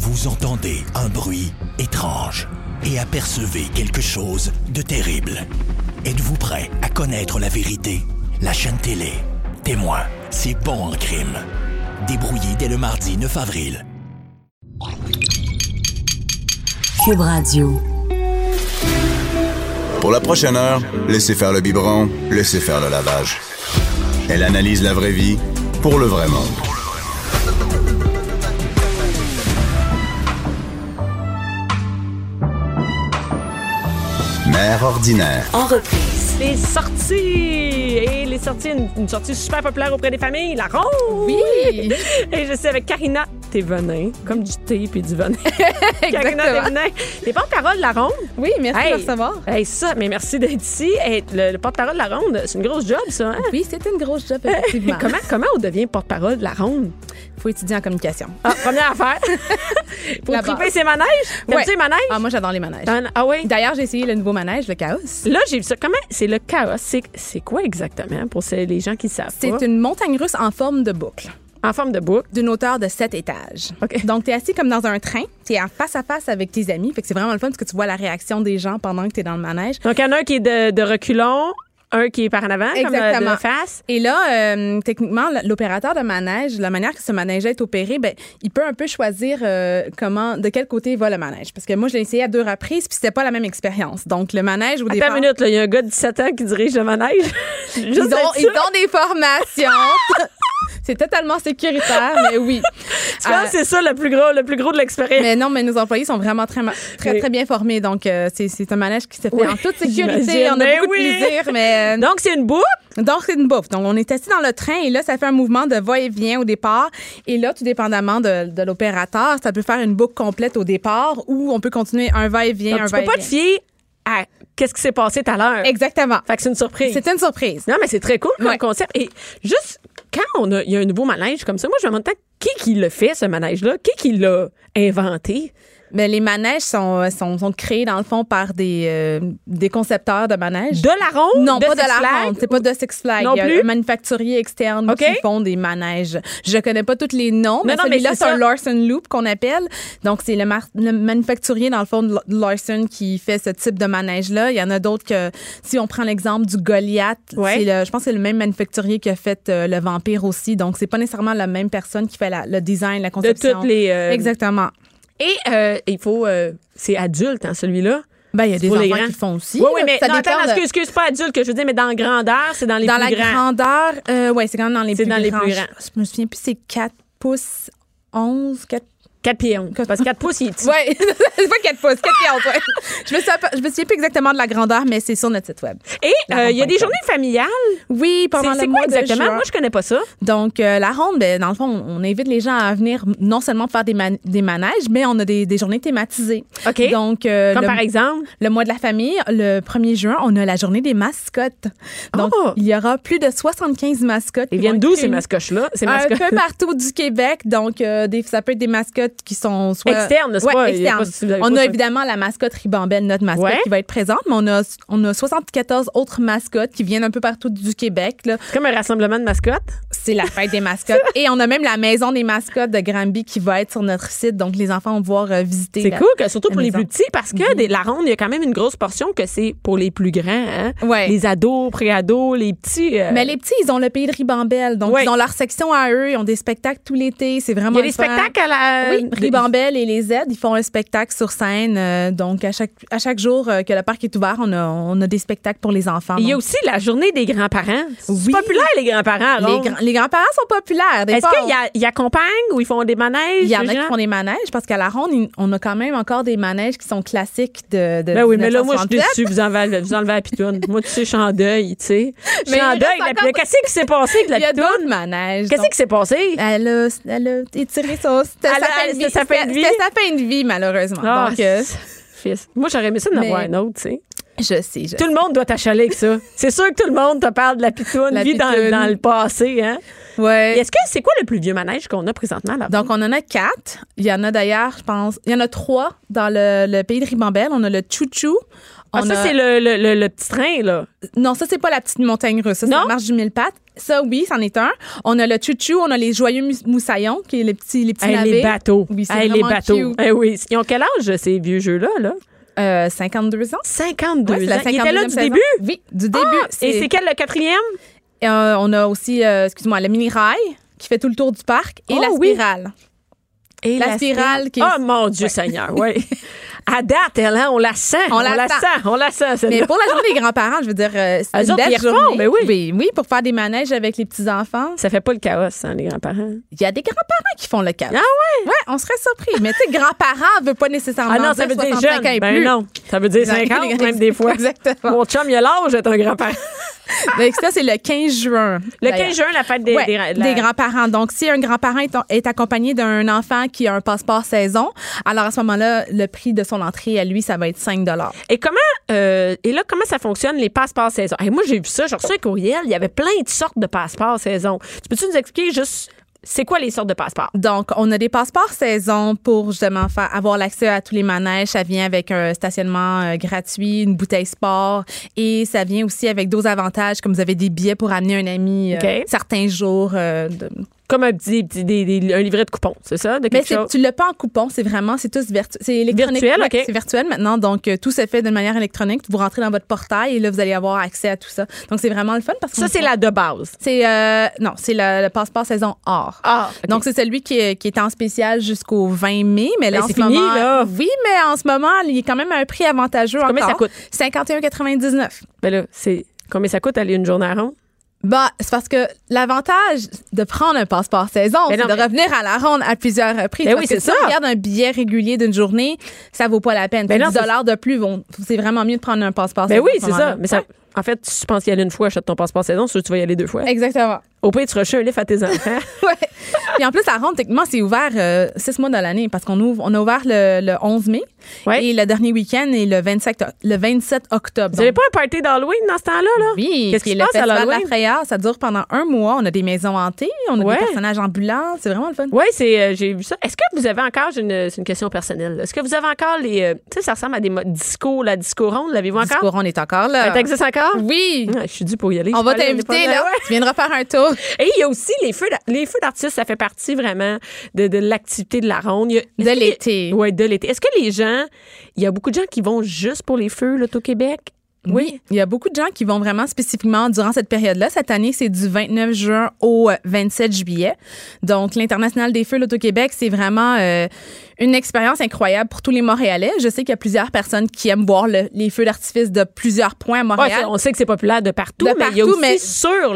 Vous entendez un bruit étrange et apercevez quelque chose de terrible. Êtes-vous prêt à connaître la vérité? La chaîne télé Témoin, c'est bon en crime. Débrouillé dès le mardi 9 avril. Cube Radio. Pour la prochaine heure, laissez faire le biberon, laissez faire le lavage. Elle analyse la vraie vie pour le vrai monde. Mère ordinaire. En reprise. Les sorties! Et les sorties, une sortie super populaire auprès des familles, la ronde! Oui! Et je suis avec Karina Thévenin, comme du thé puis du venin. Karina Thévenin, les porte-parole de la ronde. Oui, merci de me recevoir. Ça, mais merci d'être ici. Hey, le porte-parole de la ronde, c'est une grosse job, ça, hein? Oui, c'est une grosse job, effectivement. Comment on devient porte-parole de la ronde? Il faut étudier en communication. Ah, première affaire. Faut triper ses manèges. T'aimes-tu les manèges? Ah, moi, j'adore les manèges. Ah oui? D'ailleurs, j'ai essayé le nouveau manège, le Chaos. Là, j'ai vu ça. Comment? C'est le Chaos. C'est quoi exactement pour les gens qui savent pas? C'est une montagne russe en forme de boucle. En forme de boucle. D'une hauteur de 7 étages. OK. Donc, t'es assis comme dans un train. T'es en face à face avec tes amis. Fait que c'est vraiment le fun parce que tu vois la réaction des gens pendant que t'es dans le manège. Donc, il y en a un qui est de reculons, un qui est par en avant, Exactement. comme de face. Et là, techniquement, l'opérateur de manège, la manière que ce manège est opéré, ben, il peut un peu choisir de quel côté va le manège. Parce que moi, je l'ai essayé à 2 reprises, puis c'était pas la même expérience. Donc, le manège, au départ... Attends une minute, il y a un gars de 17 ans qui dirige le manège. Ils ont des formations. C'est totalement sécuritaire, mais oui. Tu penses que c'est ça le plus gros de l'expérience? Mais non, mais nos employés sont vraiment très bien formés. Donc, c'est un manège qui se fait en toute sécurité. On a beaucoup de plaisir, mais... Donc, c'est une boucle? Donc, c'est une bouffe. Donc, on est assis dans le train et là, ça fait un mouvement de va-et-vient au départ. Et là, tout dépendamment de l'opérateur, ça peut faire une boucle complète au départ ou on peut continuer un va-et-vient, Donc, tu peux pas te fier à qu'est-ce qui s'est passé tout à l'heure. Exactement. Fait que c'est une surprise. C'est une surprise. Non, mais c'est très cool comme concept. Et juste, quand il y a un nouveau manège comme ça, moi, je me demande qui le fait, ce manège-là? Qui l'a inventé? Mais les manèges sont créés, dans le fond, par des concepteurs de manèges. De la ronde? Non, pas de Six la Flags? ronde. C'est pas de Six Flags. Non Il y a plus? un manufacturier externe qui font des manèges. Je connais pas tous les noms, mais celui-là, c'est un Larson Loop qu'on appelle. Donc, c'est le manufacturier, dans le fond, de Larson qui fait ce type de manège-là. Il y en a d'autres que, si on prend l'exemple du Goliath, je pense que c'est le même manufacturier qui a fait le Vampire aussi. Donc, c'est pas nécessairement la même personne qui fait le design, la conception. De toutes les... Exactement. Et il faut... c'est adulte, hein, celui-là? Ben, il y a des enfants les qui le font aussi. Oui, mais excuse, pas adulte que je veux dire, mais dans la grandeur, c'est dans les plus grands. Dans la grandeur, oui, c'est quand même dans les plus grands. C'est dans les plus grands. Je me souviens plus, c'est 4 pouces 11, 4 pieds 11. Parce que 4 pouces, il est petit. Oui, c'est pas 4 pouces, 4 pieds 11, ouais. Je me souviens plus exactement de la grandeur, mais c'est sur notre site web. Et il y a des journées familiales. Oui, pendant le mois de juin. Exactement? Moi, je connais pas ça. Donc, la ronde, ben, dans le fond, on invite les gens à venir non seulement faire des manèges, mais on a des journées thématisées. OK. Donc, comme par exemple? Le mois de la famille, le 1er juin, on a la journée des mascottes. Donc, il y aura plus de 75 mascottes. Ils viennent d'où, ces mascottes-là? Un peu partout du Québec. Donc, ça peut être des mascottes qui sont soit externes, n'est-ce pas? Externes. On a évidemment la mascotte Ribambelle, notre mascotte qui va être présente, mais on a 74 autres mascottes qui viennent un peu partout du Québec. Là. C'est comme un rassemblement de mascottes? C'est la fête des mascottes. Et on a même la maison des mascottes de Granby qui va être sur notre site. Donc, les enfants vont pouvoir visiter. C'est cool, surtout pour les plus petits, parce que la ronde, il y a quand même une grosse portion que c'est pour les plus grands. Hein? Ouais. Les ados, pré-ados, les petits. Mais les petits, ils ont le pays de Ribambelle. Donc, ils ont leur section à eux. Ils ont des spectacles tout l'été. C'est vraiment. Il y a des spectacles à la. Oui, Ribambelle et les Z, ils font un spectacle sur scène. Donc, à chaque jour que le parc est ouvert, on a des spectacles pour les enfants. Il y a aussi la journée des grands-parents. C'est populaire, les grands-parents. Les grands-parents sont populaires. Est-ce qu'ils accompagnent ou ils font des manèges? Il y en a qui font des manèges parce qu'à la ronde, on a quand même encore des manèges qui sont classiques de ben oui, mais là, moi, je suis déçue. Vous enlevez la pitoune. Moi, tu sais, je suis en deuil, tu sais. Je suis en deuil. Qu'est-ce qui s'est passé avec la pitoune? Il y a d'autres manèges. Qu'est-ce qui s'est passé? Elle a étiré ça. C'était sa fin de vie, malheureusement. Ah, donc, moi, j'aurais aimé ça d'en avoir un autre, tu sais. Je sais. Tout le monde doit t'achaler avec ça. C'est sûr que tout le monde te parle de la pitoune, dans le passé, hein? Ouais. Est-ce que c'est quoi le plus vieux manège qu'on a présentement là? Donc, on en a 4. Il y en a d'ailleurs, je pense, il y en a 3 dans le pays de Ribambelle. On a le Chouchou. C'est le petit train, là. Non, ça, c'est pas la petite montagne russe. Ça, c'est la marche du Mille Pattes. ça, oui, c'en est un. On a le chouchou, on a les joyeux moussaillons, qui est les petits navets. Les bateaux. Oui, c'est vraiment les bateaux. cute. Oui. Ils ont quel âge, ces vieux jeux-là, là? 52 ans. 52 ouais, ans. Ils étaient là du début? Oui, du début. Et c'est quel, le 4e? On a aussi, le mini-rail qui fait tout le tour du parc et la spirale. Et la spirale qui est... Oh, mon Dieu Seigneur, oui. À date, on la sent. On la sent. Mais pour la journée des grands-parents, je veux dire, c'est une belle journée. Ben oui. Oui, pour faire des manèges avec les petits-enfants. Ça fait pas le chaos, les grands-parents. Il y a des grands-parents qui font le chaos. Ah ouais? Ouais, on serait surpris. Mais tu sais, grands-parents veut pas nécessairement dire ça veut dire jeune. Ben non, ça veut dire 50 même des fois. Exactement. Mon chum, il a l'âge d'être un grand-parent. Donc, ça, c'est le 15 juin. Le 15 juin, la fête des grands-parents. Donc, si un grand-parent est accompagné d'un enfant qui a un passeport saison, alors à ce moment-là, le prix de son entrée à lui, ça va être 5 $. Et comment ça fonctionne, les passeports saison? Moi, j'ai vu ça, j'ai reçu un courriel, il y avait plein de sortes de passeports saison. Tu peux-tu nous expliquer juste c'est quoi les sortes de passeports? Donc, on a des passeports saison pour justement avoir l'accès à tous les manèges. Ça vient avec un stationnement gratuit, une bouteille sport et ça vient aussi avec d'autres avantages comme vous avez des billets pour amener un ami certains jours. Comme un livret de coupons, c'est ça? Mais tu l'as pas en coupon, c'est tous virtuel. C'est électronique. Virtuel, OK. C'est virtuel maintenant, donc tout se fait de manière électronique. Vous rentrez dans votre portail et là, vous allez avoir accès à tout ça. Donc, c'est vraiment le fun. Parce que ça, c'est la de base? C'est le passeport saison or. Ah, okay. Donc, c'est celui qui est en spécial jusqu'au 20 mai. Mais là, en ce fini, moment... là. Oui, mais en ce moment, il est quand même à un prix avantageux encore. Combien ça coûte? 51,99. Ben là, combien ça coûte aller une journée à ronde? C'est parce que l'avantage de prendre un passeport saison, c'est de revenir à la ronde à plusieurs reprises. Ben parce que si on regarde un billet régulier d'une journée, ça vaut pas la peine. Ben 10 $ de plus, c'est vraiment mieux de prendre un passeport Ben saison. oui, c'est ça. Mais en fait, si tu penses y aller une fois, achète ton passeport saison, sûr tu vas y aller 2 fois. Exactement. Au pire, tu rachètes un livre à tes enfants. Oui. Puis en plus, la ronde, techniquement, c'est ouvert 6 mois de l'année parce on a ouvert le 11 mai et le dernier week-end est le 27 octobre. Vous n'avez pas un party d'Halloween dans ce temps-là? Là? Oui. Qu'est-ce qui se passe à l'Halloween? Le Festival de la Frayeur, ça dure pendant 1 mois. On a des maisons hantées, on a des personnages ambulants. C'est vraiment le fun. Oui, j'ai vu ça. Est-ce que vous avez encore, c'est une question personnelle, est-ce que vous avez encore les... tu sais, ça ressemble à des disco, la disco ronde, l'avez-vous encore? Disco ronde est encore là. Ça existe encore? Oui. Je suis dû pour y aller. On va t'inviter, là. Tu viendras faire un tour. Et il y a aussi les feux d'artistes, ça fait partie vraiment de l'activité de la ronde. De l'été. Oui, de l'été. Est-ce que les gens, il y a beaucoup de gens qui vont juste pour les feux, là, au Québec? Oui, il y a beaucoup de gens qui vont vraiment spécifiquement durant cette période-là. Cette année, c'est du 29 juin au 27 juillet. Donc, l'International des Feux l'Auto-Québec, c'est vraiment une expérience incroyable pour tous les Montréalais. Je sais qu'il y a plusieurs personnes qui aiment voir les feux d'artifice de plusieurs points à Montréal. Ouais, on sait que c'est populaire de partout, mais il y a aussi sur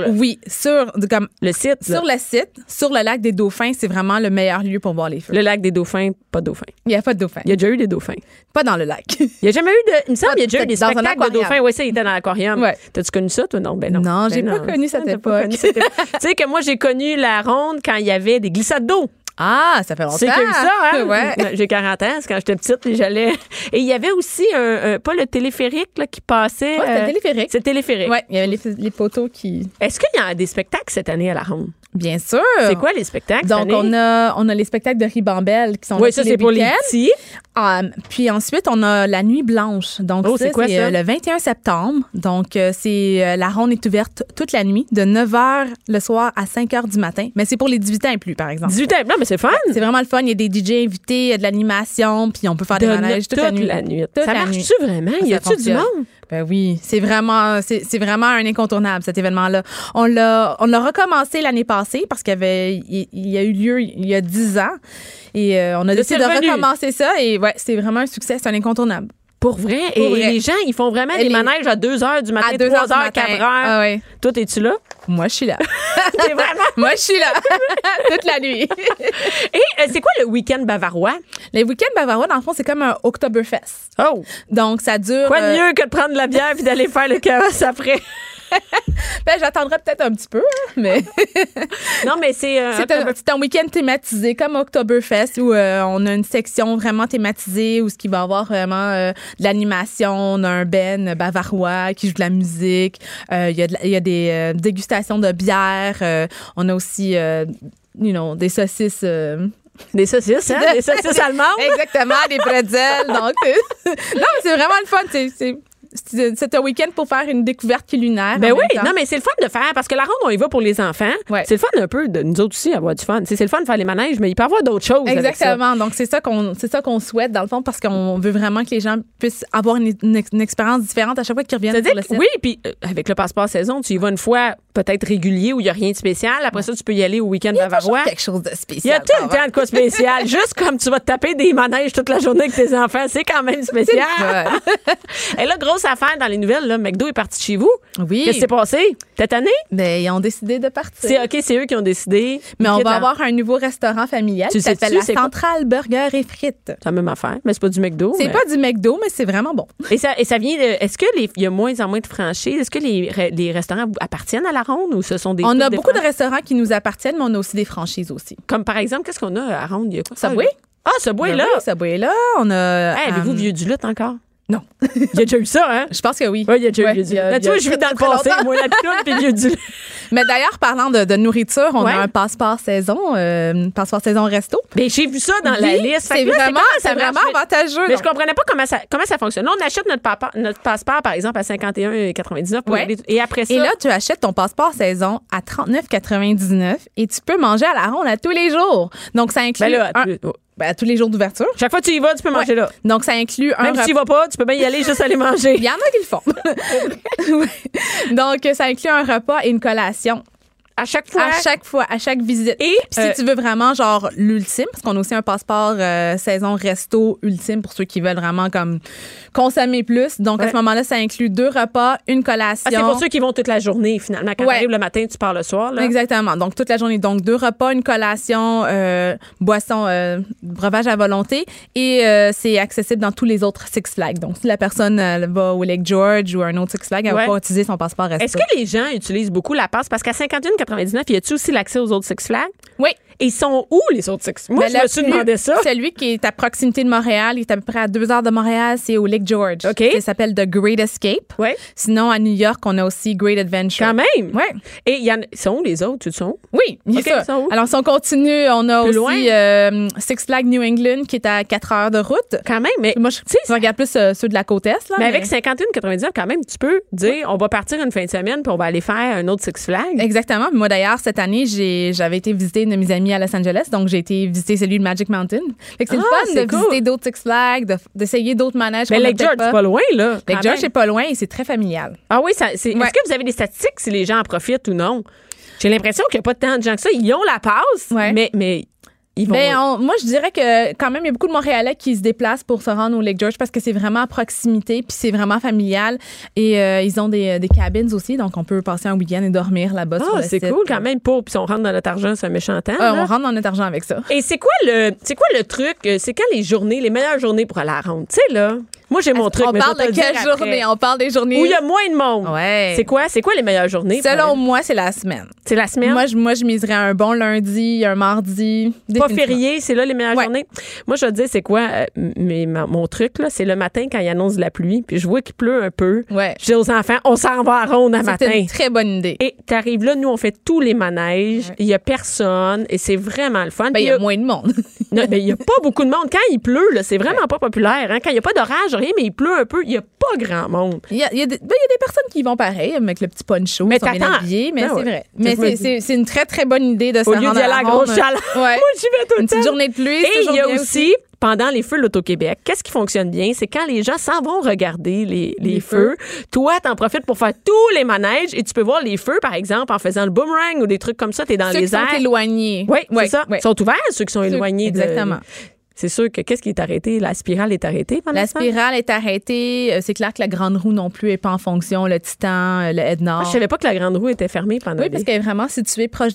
le site. Sur le site, sur le lac des Dauphins, c'est vraiment le meilleur lieu pour voir les feux. Le lac des Dauphins, pas de dauphins. Il n'y a pas de dauphins. Il y a déjà eu des dauphins. Pas dans le lac. Il n'y a jamais eu de... Il me semble qu'il y a déjà eu des spectacles de dauphins. Oui, ça, il était dans l'aquarium. Ouais. T'as-tu connu ça, toi? Non, ben non. Non, j'ai pas connu cette époque. Tu sais que moi, j'ai connu la ronde quand il y avait des glissades d'eau. Ah, ça fait longtemps. C'est comme ça, hein? Ouais. J'ai 40 ans, c'est quand j'étais petite et j'allais... Et il y avait aussi pas le téléphérique là, qui passait... Oui, c'était le téléphérique. C'est téléphérique. Oui, il y avait les poteaux qui... Est-ce qu'il y a des spectacles cette année à la ronde? Bien sûr. C'est quoi les spectacles Donc, cette année? on a les spectacles de Ribambelle qui sont oui, ça, c'est pour les petits. Puis ensuite, on a la Nuit Blanche. Donc, c'est quoi ça? Le 21 septembre. Donc, la ronde est ouverte toute la nuit, de 9h le soir à 5h du matin. Mais c'est pour les 18 ans et plus, par exemple. 18 ans et plus, mais c'est fun. C'est vraiment le fun. Il y a des DJ invités, il y a de l'animation, puis on peut faire des manèges toute la nuit. Ça marche-tu vraiment? Y a-tu du monde? Ben oui, c'est vraiment un incontournable, cet événement-là. On l'a recommencé l'année passée parce qu'il y a eu lieu il y a 10 ans. Et on a décidé de recommencer ça. Et ouais, c'est vraiment un succès, c'est un incontournable. Pour vrai? Et les gens, ils font vraiment des manèges à 2h du matin, 3h, 4h. Ah ouais. Toi, es-tu là? Moi, je suis là. T'es vraiment? Moi, je suis là. Toute la nuit. Et c'est quoi le week-end bavarois? Le week-end bavarois, dans le fond, c'est comme un Oktoberfest. Oh! Donc, ça dure... Quoi de mieux que de prendre de la bière puis d'aller faire le chaos après? Ben, j'attendrai peut-être un petit peu, mais... Non, mais c'est un week-end thématisé, comme Oktoberfest, où on a une section vraiment thématisée, où ce qui va avoir vraiment de l'animation, on a un ben bavarois qui joue de la musique, il y a des dégustations de bière, on a aussi, des saucisses... Des saucisses, hein? Des saucisses allemandes. Exactement, des pretzels. Donc, non, mais c'est vraiment le fun. c'est un week-end pour faire une découverte culinaire. Ben oui, non, mais c'est le fun de faire parce que la ronde, on y va pour les enfants. Ouais. C'est le fun un peu de nous autres aussi avoir du fun. C'est le fun de faire les manèges, mais il peut y avoir d'autres choses. Exactement. Avec ça. Donc, c'est ça qu'on souhaite, dans le fond, parce qu'on veut vraiment que les gens puissent avoir une expérience différente à chaque fois qu'ils reviennent sur le site. Oui, puis avec le passeport saison, tu y vas une fois peut-être régulier où il n'y a rien de spécial. Après ça, tu peux y aller au week-end Bavarois. Il y a quelque chose de spécial. Il y a tout le temps de quoi spécial. Juste comme tu vas te taper des manèges toute la journée avec tes enfants, c'est quand même spécial. Et là, grosse affaire dans les nouvelles, là, McDo est parti chez vous. Oui. Qu'est-ce qui s'est passé cette année? Ben, ils ont décidé de partir. C'est eux qui ont décidé. Mais on va avoir un nouveau restaurant familial qui s'appelle la Centrale Burger et Frites. C'est la même affaire, mais c'est pas du McDo. C'est pas du McDo, mais c'est vraiment bon. Et ça vient de... Est-ce qu'il y a moins en moins de franchises? Est-ce que les restaurants appartiennent à la ronde ou ce sont des... On a beaucoup de restaurants qui nous appartiennent, mais on a aussi des franchises aussi. Comme par exemple, qu'est-ce qu'on a à ronde? Il y a quoi? Subway. Subway là. Oui, Subway là. On a... Avez-vous Vieux du Lutte encore? Non. Il y a déjà eu ça, hein? Je pense que oui. Oui, il y a déjà eu Vieux du Lutte. Tu vois, je vis dans le passé, moi, la pitoune puis Vieux du Lutte. Mais d'ailleurs, parlant de nourriture, on a un passeport saison resto. Mais j'ai vu ça dans la liste. C'est vraiment avantageux. Mais je comprenais pas comment ça fonctionne. Là, on achète notre passeport, par exemple, à 51,99 et après ça... Et là, tu achètes ton passeport saison à 39,99 et tu peux manger à la ronde à tous les jours. Donc, ça inclut... à tous les jours d'ouverture. Chaque fois que tu y vas, tu peux manger là. Donc, ça inclut Même si tu y vas pas, tu peux bien y aller juste aller manger. Il y en a qui le font. Donc, ça inclut un repas et une collation. À chaque fois? À chaque visite. Et si tu veux vraiment, genre, l'ultime, parce qu'on a aussi un passeport saison resto ultime pour ceux qui veulent vraiment, comme, consommer plus. Donc, à ce moment-là, ça inclut 2 repas, une collation. C'est pour ceux qui vont toute la journée, finalement. Quand tu arrives le matin, tu pars le soir, là. Exactement. Donc, toute la journée. Donc, 2 repas, une collation, boisson, breuvage à volonté. Et c'est accessible dans tous les autres Six Flags. Donc, si la personne va au Lake George ou un autre Six Flags, elle va pas utiliser son passeport resto. Est-ce que les gens utilisent beaucoup la passe? Parce qu'à 51,99, y a-tu aussi l'accès aux autres Six Flags? Oui. Et ils sont où, les autres Six Flags? Moi, je me suis demandé ça. Celui qui est à proximité de Montréal, il est à peu près à 2 heures de Montréal, c'est au Lake George. OK. Ça s'appelle The Great Escape. Ouais. Sinon, à New York, on a aussi Great Adventure. Quand même? Oui. Et ils sont où les autres? Tu sont? Oui, il y a ça. Ils sont où? Alors, si on continue, on a plus aussi Six Flags New England qui est à 4 heures de route. Quand même, mais moi, je regarde plus ceux de la côte Est. Là, mais avec 51,99, quand même, tu peux dire on va partir une fin de semaine puis on va aller faire un autre Six Flags. Exactement. Moi, d'ailleurs, cette année, j'avais été visiter une de mes amies à Los Angeles, donc j'ai été visiter celui de Magic Mountain. Fait que c'est le fun de visiter d'autres Six Flags, d'essayer d'autres manèges. Mais Lake George, c'est pas loin, là. Lake George, c'est pas loin et c'est très familial. Ah oui, est-ce que vous avez des statistiques si les gens en profitent ou non? J'ai l'impression qu'il n'y a pas tant de gens que ça. Ils ont la passe, mais ils vont... moi, je dirais que quand même, il y a beaucoup de Montréalais qui se déplacent pour se rendre au Lake George parce que c'est vraiment à proximité puis c'est vraiment familial. Et ils ont des cabines aussi, donc on peut passer un week-end et dormir là-bas sur le site. C'est cool quand même. Puis si on rentre dans notre argent, c'est un méchant temps. On rentre dans notre argent avec ça. Et c'est quoi le truc? C'est quand les meilleures journées pour aller à la ronde? Tu sais, là... Moi, j'ai mon truc. On parle de quelle journée? On parle des journées où il y a moins de monde. Ouais. C'est quoi les meilleures journées? Selon moi, c'est la semaine. C'est la semaine? Moi, je miserais un bon lundi, un mardi. Pas férié, c'est là les meilleures journées. Moi, je te dis, c'est quoi mon truc, là? C'est le matin quand il annonce de la pluie, puis je vois qu'il pleut un peu. Ouais. Je dis aux enfants, on s'en va à ronde à matin. C'est une très bonne idée. Et t'arrives là, nous, on fait tous les manèges. Il y a personne et c'est vraiment le fun. Il y a moins de monde. Non, il y a pas beaucoup de monde. Quand il pleut, là, c'est vraiment pas populaire. Hein? Quand il y a pas d'orage, rien, mais il pleut un peu, il y a pas grand monde. Il y a des personnes qui vont pareil, avec le petit poncho, mais sont bien habillés, mais c'est vrai. Mais c'est une très, très bonne idée de se rendre à la grosse chaleur. Moi, j'y vais tout le temps. Une petite journée de pluie, et il y a aussi pendant les feux de l'Auto-Québec, qu'est-ce qui fonctionne bien? C'est quand les gens s'en vont regarder les feux. Toi, t'en profites pour faire tous les manèges et tu peux voir les feux, par exemple, en faisant le boomerang ou des trucs comme ça. T'es dans les airs. Ceux qui sont éloignés. Oui, c'est ça. Ils sont ouverts, ceux qui sont éloignés. Exactement. C'est sûr que qu'est-ce qui est arrêté? La spirale est arrêtée pendant ça? La spirale est arrêtée. C'est clair que la grande roue non plus n'est pas en fonction. Le Titan, le Head Nord. Je savais pas que la grande roue était fermée pendant parce qu'elle est vraiment située proche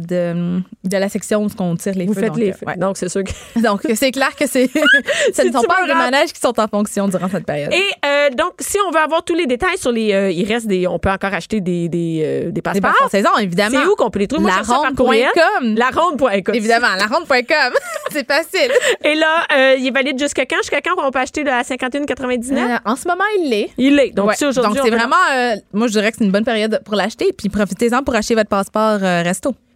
de la section où on tire les feux. Vous faites les feux. Donc, c'est sûr que... Donc, c'est clair que ce ne sont pas des manèges qui sont en fonction durant cette période. Et donc, si on veut avoir tous les détails sur les... il reste on peut encore acheter des passeports. Des passeports saison, évidemment. C'est où qu'on peut les trouver? Laronde.com. Laronde.com. Évidemment, laronde.com. C'est facile. Et là, il est valide jusqu'à quand? Jusqu'à quand on peut acheter à 51,99? En ce moment, il l'est. Il l'est. Donc, si aujourd'hui... Donc, c'est vraiment... moi, je dirais que c'est une bonne période pour l'acheter. Puis, profitez-en pour acheter votre passeport resto.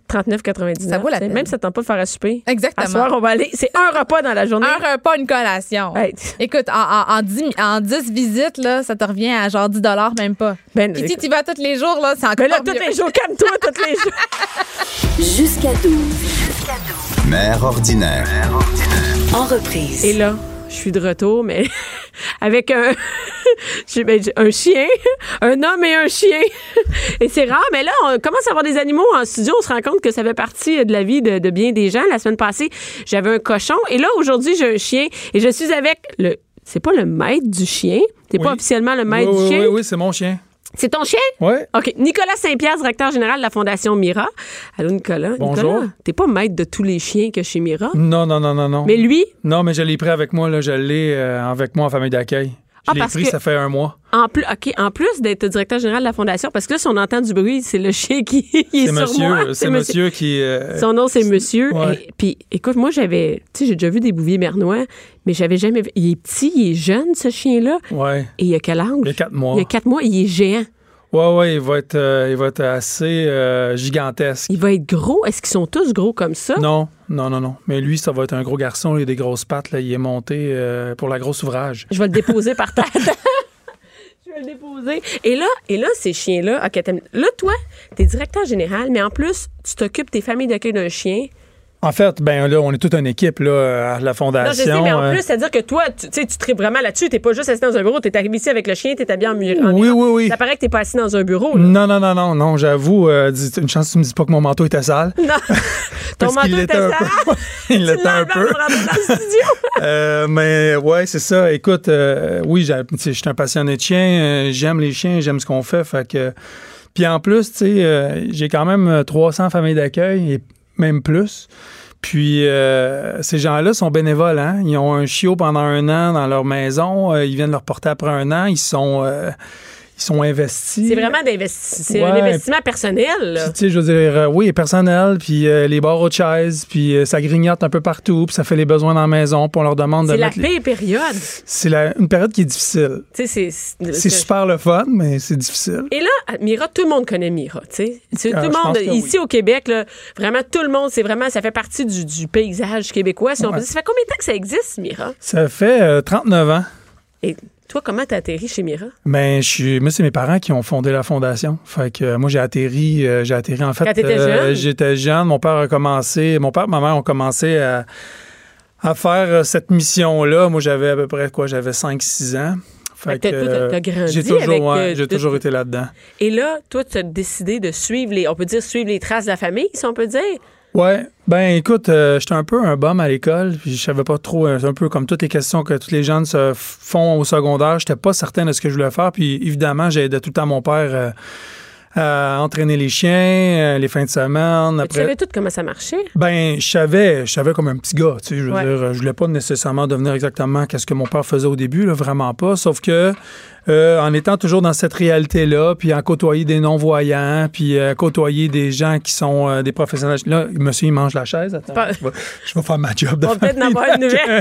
39,99. Ça vaut la peine. Même si ça ne tente pas de faire à souper. Exactement. À soir, on va aller. C'est un repas dans la journée. Un repas, une collation. Hey. Écoute, en 10 visites, là, ça te revient à genre $10, même pas. Puis si tu y vas tous les jours, là, c'est encore Mais là, mieux. tous les jours, calme-toi, tous les jours. Jusqu'à 12. Mère ordinaire. En reprise. Et là, je suis de retour, mais avec un chien, un homme et un chien. Et c'est rare, mais là, on commence à avoir des animaux en studio. On se rend compte que ça fait partie de la vie de bien des gens. La semaine passée, j'avais un cochon. Et là, aujourd'hui, j'ai un chien. Et je suis avec c'est pas le maître du chien. T'es pas officiellement le maître du chien. Oui, c'est mon chien. C'est ton chien? Oui. OK. Nicolas Saint-Pierre, directeur général de la Fondation Mira. Allô, Nicolas. Bonjour. Nicolas, t'es pas maître de tous les chiens que chez Mira? Non. Mais lui? Non, mais je l'ai pris avec moi. Là, je l'ai avec moi en famille d'accueil. Je l'ai pris, ça fait un mois. En plus d'être directeur général de la Fondation, parce que là, si on entend du bruit, c'est le chien qui est sur monsieur, moi. C'est monsieur qui... Son nom, c'est Monsieur. Ouais. Puis, écoute, moi, j'ai déjà vu des bouviers bernois, mais j'avais jamais vu... Il est petit, il est jeune, ce chien-là. Ouais. Et il a quel âge? Il a 4 mois. Il a 4 mois, il est géant. Ouais, il va être assez gigantesque. Il va être gros. Est-ce qu'ils sont tous gros comme ça? Non. Mais lui, ça va être un gros garçon. Il a des grosses pattes. Là. Il est monté pour la grosse ouvrage. Je vais le déposer par terre. Je vais le déposer. Et là, ces chiens-là, OK, là, toi, t'es directeur général, mais en plus, tu t'occupes des familles d'accueil d'un chien. En fait, ben là, on est toute une équipe là, à la Fondation. Non, je sais, mais en plus, c'est-à-dire que toi, tu tripes vraiment là-dessus. T'es pas juste assis dans un bureau. T'es arrivé ici avec le chien, t'es habillé en mur. Oui. Ça paraît que t'es pas assis dans un bureau. Là. Non, j'avoue. Une chance que tu me dis pas que mon manteau était sale. Non. Ton manteau était sale. Il l'était un peu. Mais ouais, c'est ça. Écoute, oui, je suis un passionné de chiens. J'aime les chiens, j'aime ce qu'on fait. Fait que... Puis en plus, tu sais, j'ai quand même 300 familles d'accueil et même plus. Puis ces gens-là sont bénévoles. Hein? Ils ont un chiot pendant 1 an dans leur maison. Ils viennent le reporter après 1 an. Ils sont investis. C'est vraiment un investissement personnel. Tu sais, je veux dire, oui, personnel, puis les barres aux chaises, puis ça grignote un peu partout, puis ça fait les besoins dans la maison, puis on leur demande de mettre... C'est la pire période. C'est une période qui est difficile. C'est super le fun, mais c'est difficile. Et là, Mira, tout le monde connaît Mira, tu sais. Tout le monde, ici au Québec, là, vraiment, tout le monde, ça fait partie du paysage québécois, si on peut dire. Ça fait combien de temps que ça existe, Mira? Ça fait 39 ans. Et toi, comment t'as atterri chez Mira? Ben, moi, c'est mes parents qui ont fondé la fondation. Fait que moi, j'ai atterri en fait. Quand t'étais jeune? J'étais jeune. Mon père et ma mère ont commencé à faire cette mission-là. Moi, j'avais à peu près j'avais 5-6 ans. Fait que t'as grandi j'ai toujours été là-dedans. Et là, toi, tu as décidé de suivre les traces de la famille, si on peut dire? Ouais. Ben, écoute, j'étais un peu un bum à l'école, puis je savais pas trop, un peu comme toutes les questions que tous les jeunes se font au secondaire, j'étais pas certain de ce que je voulais faire, puis évidemment, j'aidais tout le temps mon père à entraîner les chiens, les fins de semaine. Après... Tu savais tout comment ça marchait? Ben, je savais comme un petit gars, tu sais, je veux dire, je voulais pas nécessairement devenir exactement ce que mon père faisait au début, là, vraiment pas, sauf que en étant toujours dans cette réalité-là, puis en côtoyer des non-voyants, puis côtoyer des gens qui sont des professionnels. Là, monsieur, il mange la chaise. Attends, je vais faire ma job de famille. On va peut-être en avoir une nouvelle.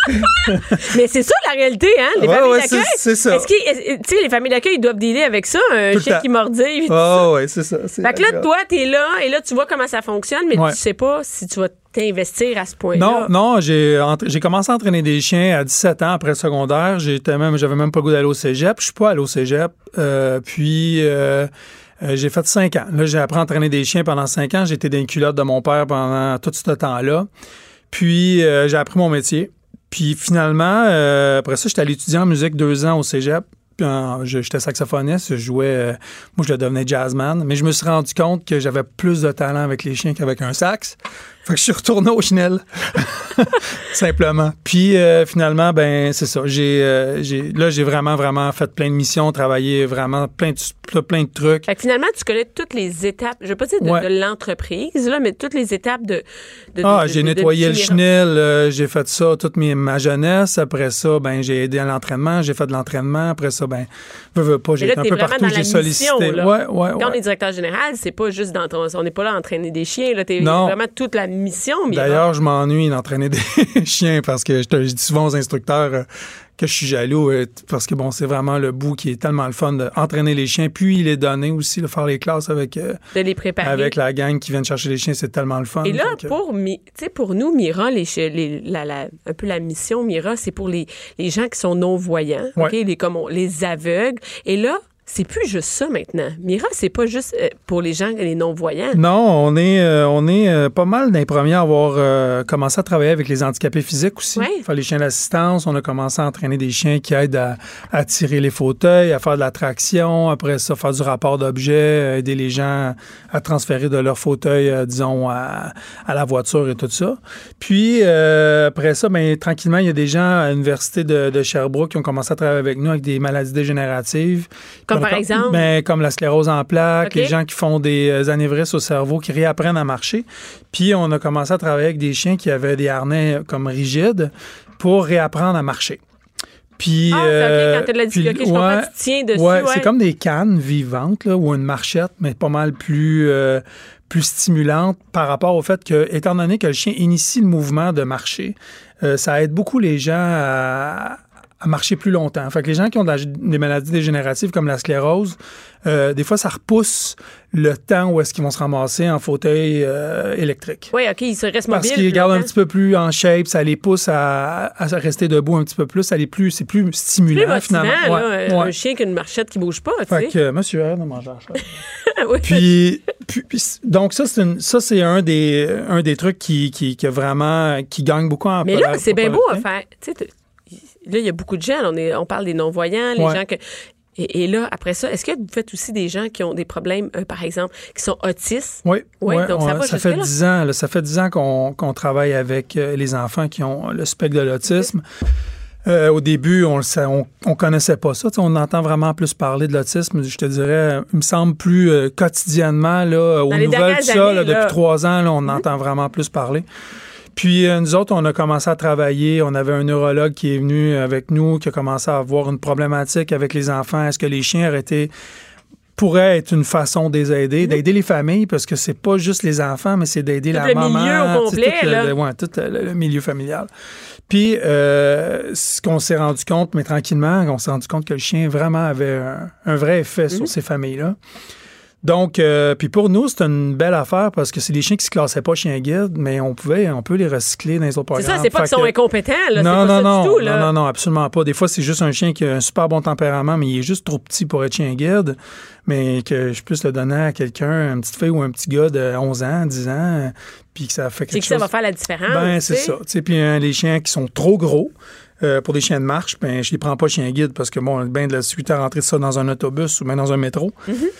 Mais c'est ça la réalité, hein? Les familles d'accueil. C'est ça. Tu sais, les familles d'accueil, ils doivent dealer avec ça, un chien qui mordait. Ouais, c'est ça. Fait que là, toi, t'es là, et là, tu vois comment ça fonctionne, mais tu sais pas si tu vas t'investir à ce point-là. Non, j'ai commencé à entraîner des chiens à 17 ans après le secondaire. J'avais même pas le goût d'aller au cégep. Je suis pas allé au cégep. Puis j'ai fait 5 ans. Là, j'ai appris à entraîner des chiens pendant 5 ans. J'étais dans les culottes de mon père pendant tout ce temps-là. Puis j'ai appris mon métier. Puis finalement, après ça, j'étais allé étudier en musique 2 ans au cégep. J'étais saxophoniste, je jouais, moi je devenais jazzman, mais je me suis rendu compte que j'avais plus de talent avec les chiens qu'avec un sax. Fait que je suis retourné au chenel, simplement. Puis finalement, ben c'est ça. J'ai vraiment fait plein de missions, travaillé vraiment plein de trucs. Fait que finalement, tu connais toutes les étapes, je ne veux pas dire de l'entreprise, là, mais toutes les étapes de j'ai nettoyé le chenel, j'ai fait ça toute ma jeunesse. Après ça, ben j'ai aidé à l'entraînement, j'ai fait de l'entraînement. Après ça, ben veux pas, j'ai été un peu partout, j'ai sollicité. Quand on est directeur général, c'est pas juste on n'est pas là à entraîner des chiens, là, t'es vraiment toute la mission. D'ailleurs, je m'ennuie d'entraîner des chiens parce que je dis souvent aux instructeurs je suis jaloux parce que, bon, c'est vraiment le bout qui est tellement le fun d'entraîner les chiens, puis les donner aussi, faire les classes avec... de les préparer. Avec la gang qui vient chercher les chiens, c'est tellement le fun. Et là, pour nous, Mira, un peu la mission Mira, c'est pour les gens qui sont non-voyants, les aveugles. Et là, c'est plus juste ça maintenant. Mira, c'est pas juste pour les gens, les non-voyants. Non, on est pas mal d'un premier à avoir commencé à travailler avec les handicapés physiques aussi. Ouais. Faire les chiens d'assistance. On a commencé à entraîner des chiens qui aident à tirer les fauteuils, à faire de la traction. Après ça, faire du rapport d'objets, aider les gens à transférer de leur fauteuil, disons, à la voiture et tout ça. Puis, après ça, tranquillement, il y a des gens à l'Université de Sherbrooke qui ont commencé à travailler avec nous avec des maladies dégénératives. Comme par exemple? Comme la sclérose en plaques, les gens qui font des anévrismes au cerveau, qui réapprennent à marcher. Puis on a commencé à travailler avec des chiens qui avaient des harnais comme rigides pour réapprendre à marcher. Puis, quand tu as de la difficulté, je comprends, tu tiens dessus. Ouais, c'est comme des cannes vivantes là, ou une marchette, mais pas mal plus stimulante par rapport au fait que, étant donné que le chien initie le mouvement de marcher, ça aide beaucoup les gens à marcher plus longtemps. Fait que les gens qui ont des maladies dégénératives comme la sclérose, des fois, ça repousse le temps où est-ce qu'ils vont se ramasser en fauteuil électrique. Oui, OK, ils se restent mobiles. Parce qu'ils gardent un petit peu plus en shape, ça les pousse à rester debout un petit peu plus, c'est plus stimulant, plus motivant, finalement. Un chien qui a une marchette qui bouge pas, tu sais. Fait que, monsieur, arrête de manger la chaise. Oui. Puis, donc ça, c'est un des trucs qui gagne beaucoup en Mais là, c'est bien beau à faire. Tu sais, là, il y a beaucoup de gens. On parle des non-voyants, les gens que... Et là, après ça, est-ce que vous faites aussi des gens qui ont des problèmes, par exemple, qui sont autistes? Oui. Donc ça fait 10 ans. Là, ça fait 10 ans qu'on travaille avec les enfants qui ont le spectre de l'autisme. Au début, on connaissait pas ça. On entend vraiment plus parler de l'autisme. Je te dirais, il me semble plus quotidiennement, là, aux nouvelles, depuis 3 ans, là, on entend vraiment plus parler. Puis, nous autres, on a commencé à travailler. On avait un neurologue qui est venu avec nous, qui a commencé à avoir une problématique avec les enfants. Est-ce que les chiens pourraient être une façon de les aider, d'aider les familles, parce que c'est pas juste les enfants, mais c'est d'aider la maman. Le milieu au complet, tout le milieu familial. Puis, ce qu'on s'est rendu compte, mais tranquillement, on s'est rendu compte que le chien vraiment avait un vrai effet sur ces familles-là. Donc, puis pour nous, c'est une belle affaire parce que c'est des chiens qui se classaient pas chien guide, mais on peut les recycler dans les autres programmes. C'est ça, c'est pas qu'ils sont incompétents, là. Non, absolument pas. Des fois, c'est juste un chien qui a un super bon tempérament, mais il est juste trop petit pour être chien guide, mais que je puisse le donner à quelqu'un, une petite fille ou un petit gars de 11 ans, 10 ans, puis que ça fait quelque chose. C'est que ça va faire la différence. Ben, c'est ça. Puis les chiens qui sont trop gros, pour des chiens de marche, ben, je les prends pas chien guide parce que, bon, bien de la suite à rentrer ça dans un autobus ou même dans un métro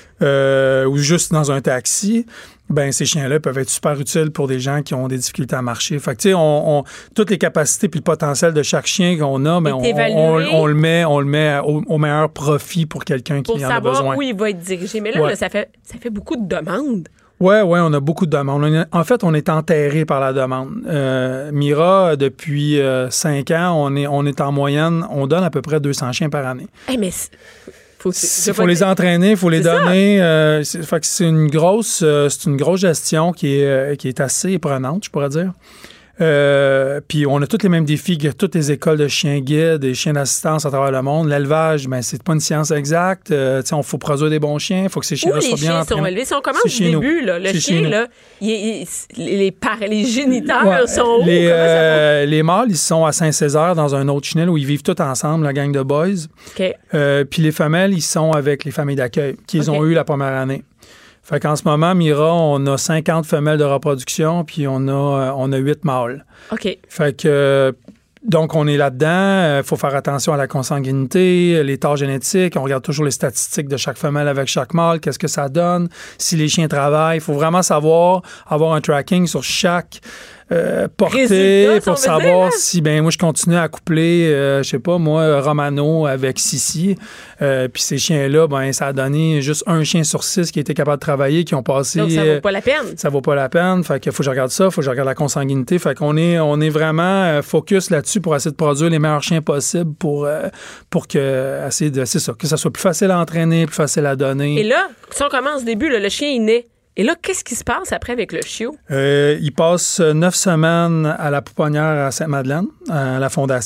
ou juste dans un taxi, ben ces chiens-là peuvent être super utiles pour des gens qui ont des difficultés à marcher. Fait que, tu sais, toutes les capacités puis le potentiel de chaque chien qu'on a, ben, on le met au meilleur profit pour quelqu'un qui en a besoin. Pour savoir où il va être dirigé. Mais là, ça fait beaucoup de demandes. Oui, on a beaucoup de demandes. En fait, on est enterré par la demande. Mira, depuis 5 ans, on est en moyenne, on donne à peu près 200 chiens par année. Mais il faut les entraîner, il faut les donner. Fait que c'est une grosse gestion qui est assez prenante, je pourrais dire. Puis on a tous les mêmes défis que toutes les écoles de chiens guides, des chiens d'assistance à travers le monde. L'élevage, ben c'est pas une science exacte. Il faut produire des bons chiens, il faut que ces chiens-là soient bien entraînés. Les chiens sont élevés. Si on commence du début, là, le chien, là, les géniteurs sont où? Les mâles, ils sont à Saint-Césaire dans un autre chenil où ils vivent tous ensemble, la gang de boys. Puis les femelles, ils sont avec les familles d'accueil qu'ils ont eu la première année. Fait qu'en ce moment, Mira, on a 50 femelles de reproduction, puis on a 8 mâles. OK. Fait que, donc, on est là-dedans. Il faut faire attention à la consanguinité, l'état génétique. On regarde toujours les statistiques de chaque femelle avec chaque mâle. Qu'est-ce que ça donne? Si les chiens travaillent, il faut vraiment savoir, avoir un tracking sur chaque portée pour savoir si, moi, je continue à coupler, je sais pas, moi, Romano avec Sissi. Puis ces chiens-là, ça a donné juste un chien sur 6 qui était capable de travailler, qui ont passé... Donc, ça vaut pas la peine. Ça vaut pas la peine. Fait qu'il faut que je regarde ça, faut que je regarde la consanguinité. Fait qu'on est vraiment focus là-dessus pour essayer de produire les meilleurs chiens possibles pour que ça soit plus facile à entraîner, plus facile à donner. Et là, si on commence au début, le chien est né. Et là, qu'est-ce qui se passe après avec le chiot? Il passe 9 semaines à la pouponnière à Sainte-Madeleine, à la Fondation.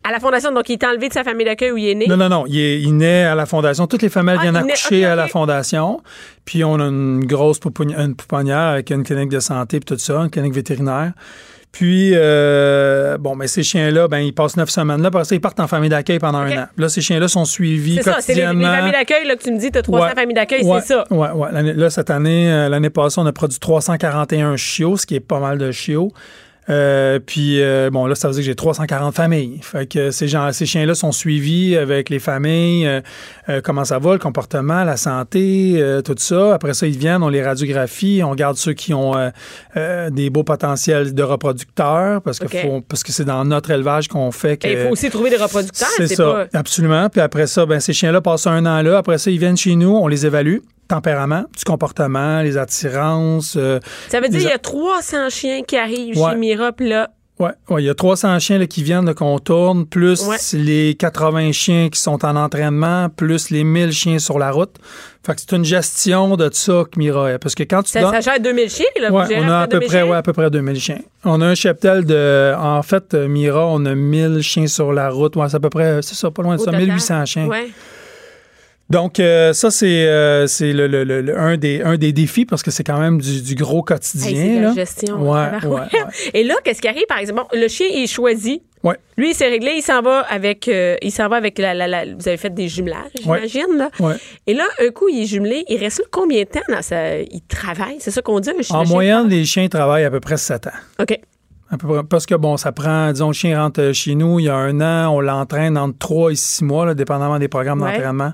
À la fondation, donc il est enlevé de sa famille d'accueil où il est né? Non. Il naît à la fondation. Toutes les femelles viennent accoucher à la fondation. Puis on a une grosse pouponnière avec une clinique de santé et tout ça, une clinique vétérinaire. Puis, ces chiens-là, ils passent 9 semaines là. Après ça, ils partent en famille d'accueil pendant un an. Là, ces chiens-là sont suivis quotidiennement. C'est ça, c'est les familles d'accueil, là, que tu me dis, tu as 300 familles d'accueil, c'est ça. Oui. Là, cette année, l'année passée, on a produit 341 chiots, ce qui est pas mal de chiots. Là, ça veut dire que j'ai 340 familles. Fait que ces chiens-là sont suivis avec les familles, comment ça va, le comportement, la santé, tout ça. Après ça, ils viennent, on les radiographie, on garde ceux qui ont des beaux potentiels de reproducteurs, parce que c'est dans notre élevage qu'on fait que... Il faut aussi trouver des reproducteurs. C'est ça, absolument. Puis après ça, ces chiens-là passent un an là. Après ça, ils viennent chez nous, on les évalue. Tempérament, du comportement, les attirances. Ça veut dire qu'il y a 300 chiens qui arrivent chez Mira, puis là... Oui, il y a 300 chiens là, qui viennent, là, qu'on tourne, plus les 80 chiens qui sont en entraînement, plus les 1000 chiens sur la route. Fait que c'est une gestion de ça que Mira est. Parce que quand tu ça gère 2000 chiens, là? Oui, on a à peu près 2000 chiens. On a un cheptel de... En fait, Mira, on a 1000 chiens sur la route. Ouais, c'est à peu près... C'est ça, pas loin de ça, 1800 chiens. Ouais. Donc, ça, c'est un des défis parce que c'est quand même du gros quotidien. C'est de la gestion. Ouais. Et là, qu'est-ce qui arrive, par exemple? Le chien, il est choisi. Ouais. Lui, il s'est réglé, il s'en va avec vous avez fait des jumelages, j'imagine, là. Ouais. Et là, un coup, il est jumelé. Il reste là combien de temps il travaille? C'est ça qu'on dit, un chien? En moyenne, les chiens travaillent à peu près 7 ans. OK. À peu près, parce que, ça prend, disons, le chien rentre chez nous il y a 1 an, on l'entraîne entre 3 et 6 mois, là, dépendamment des programmes d'entraînement.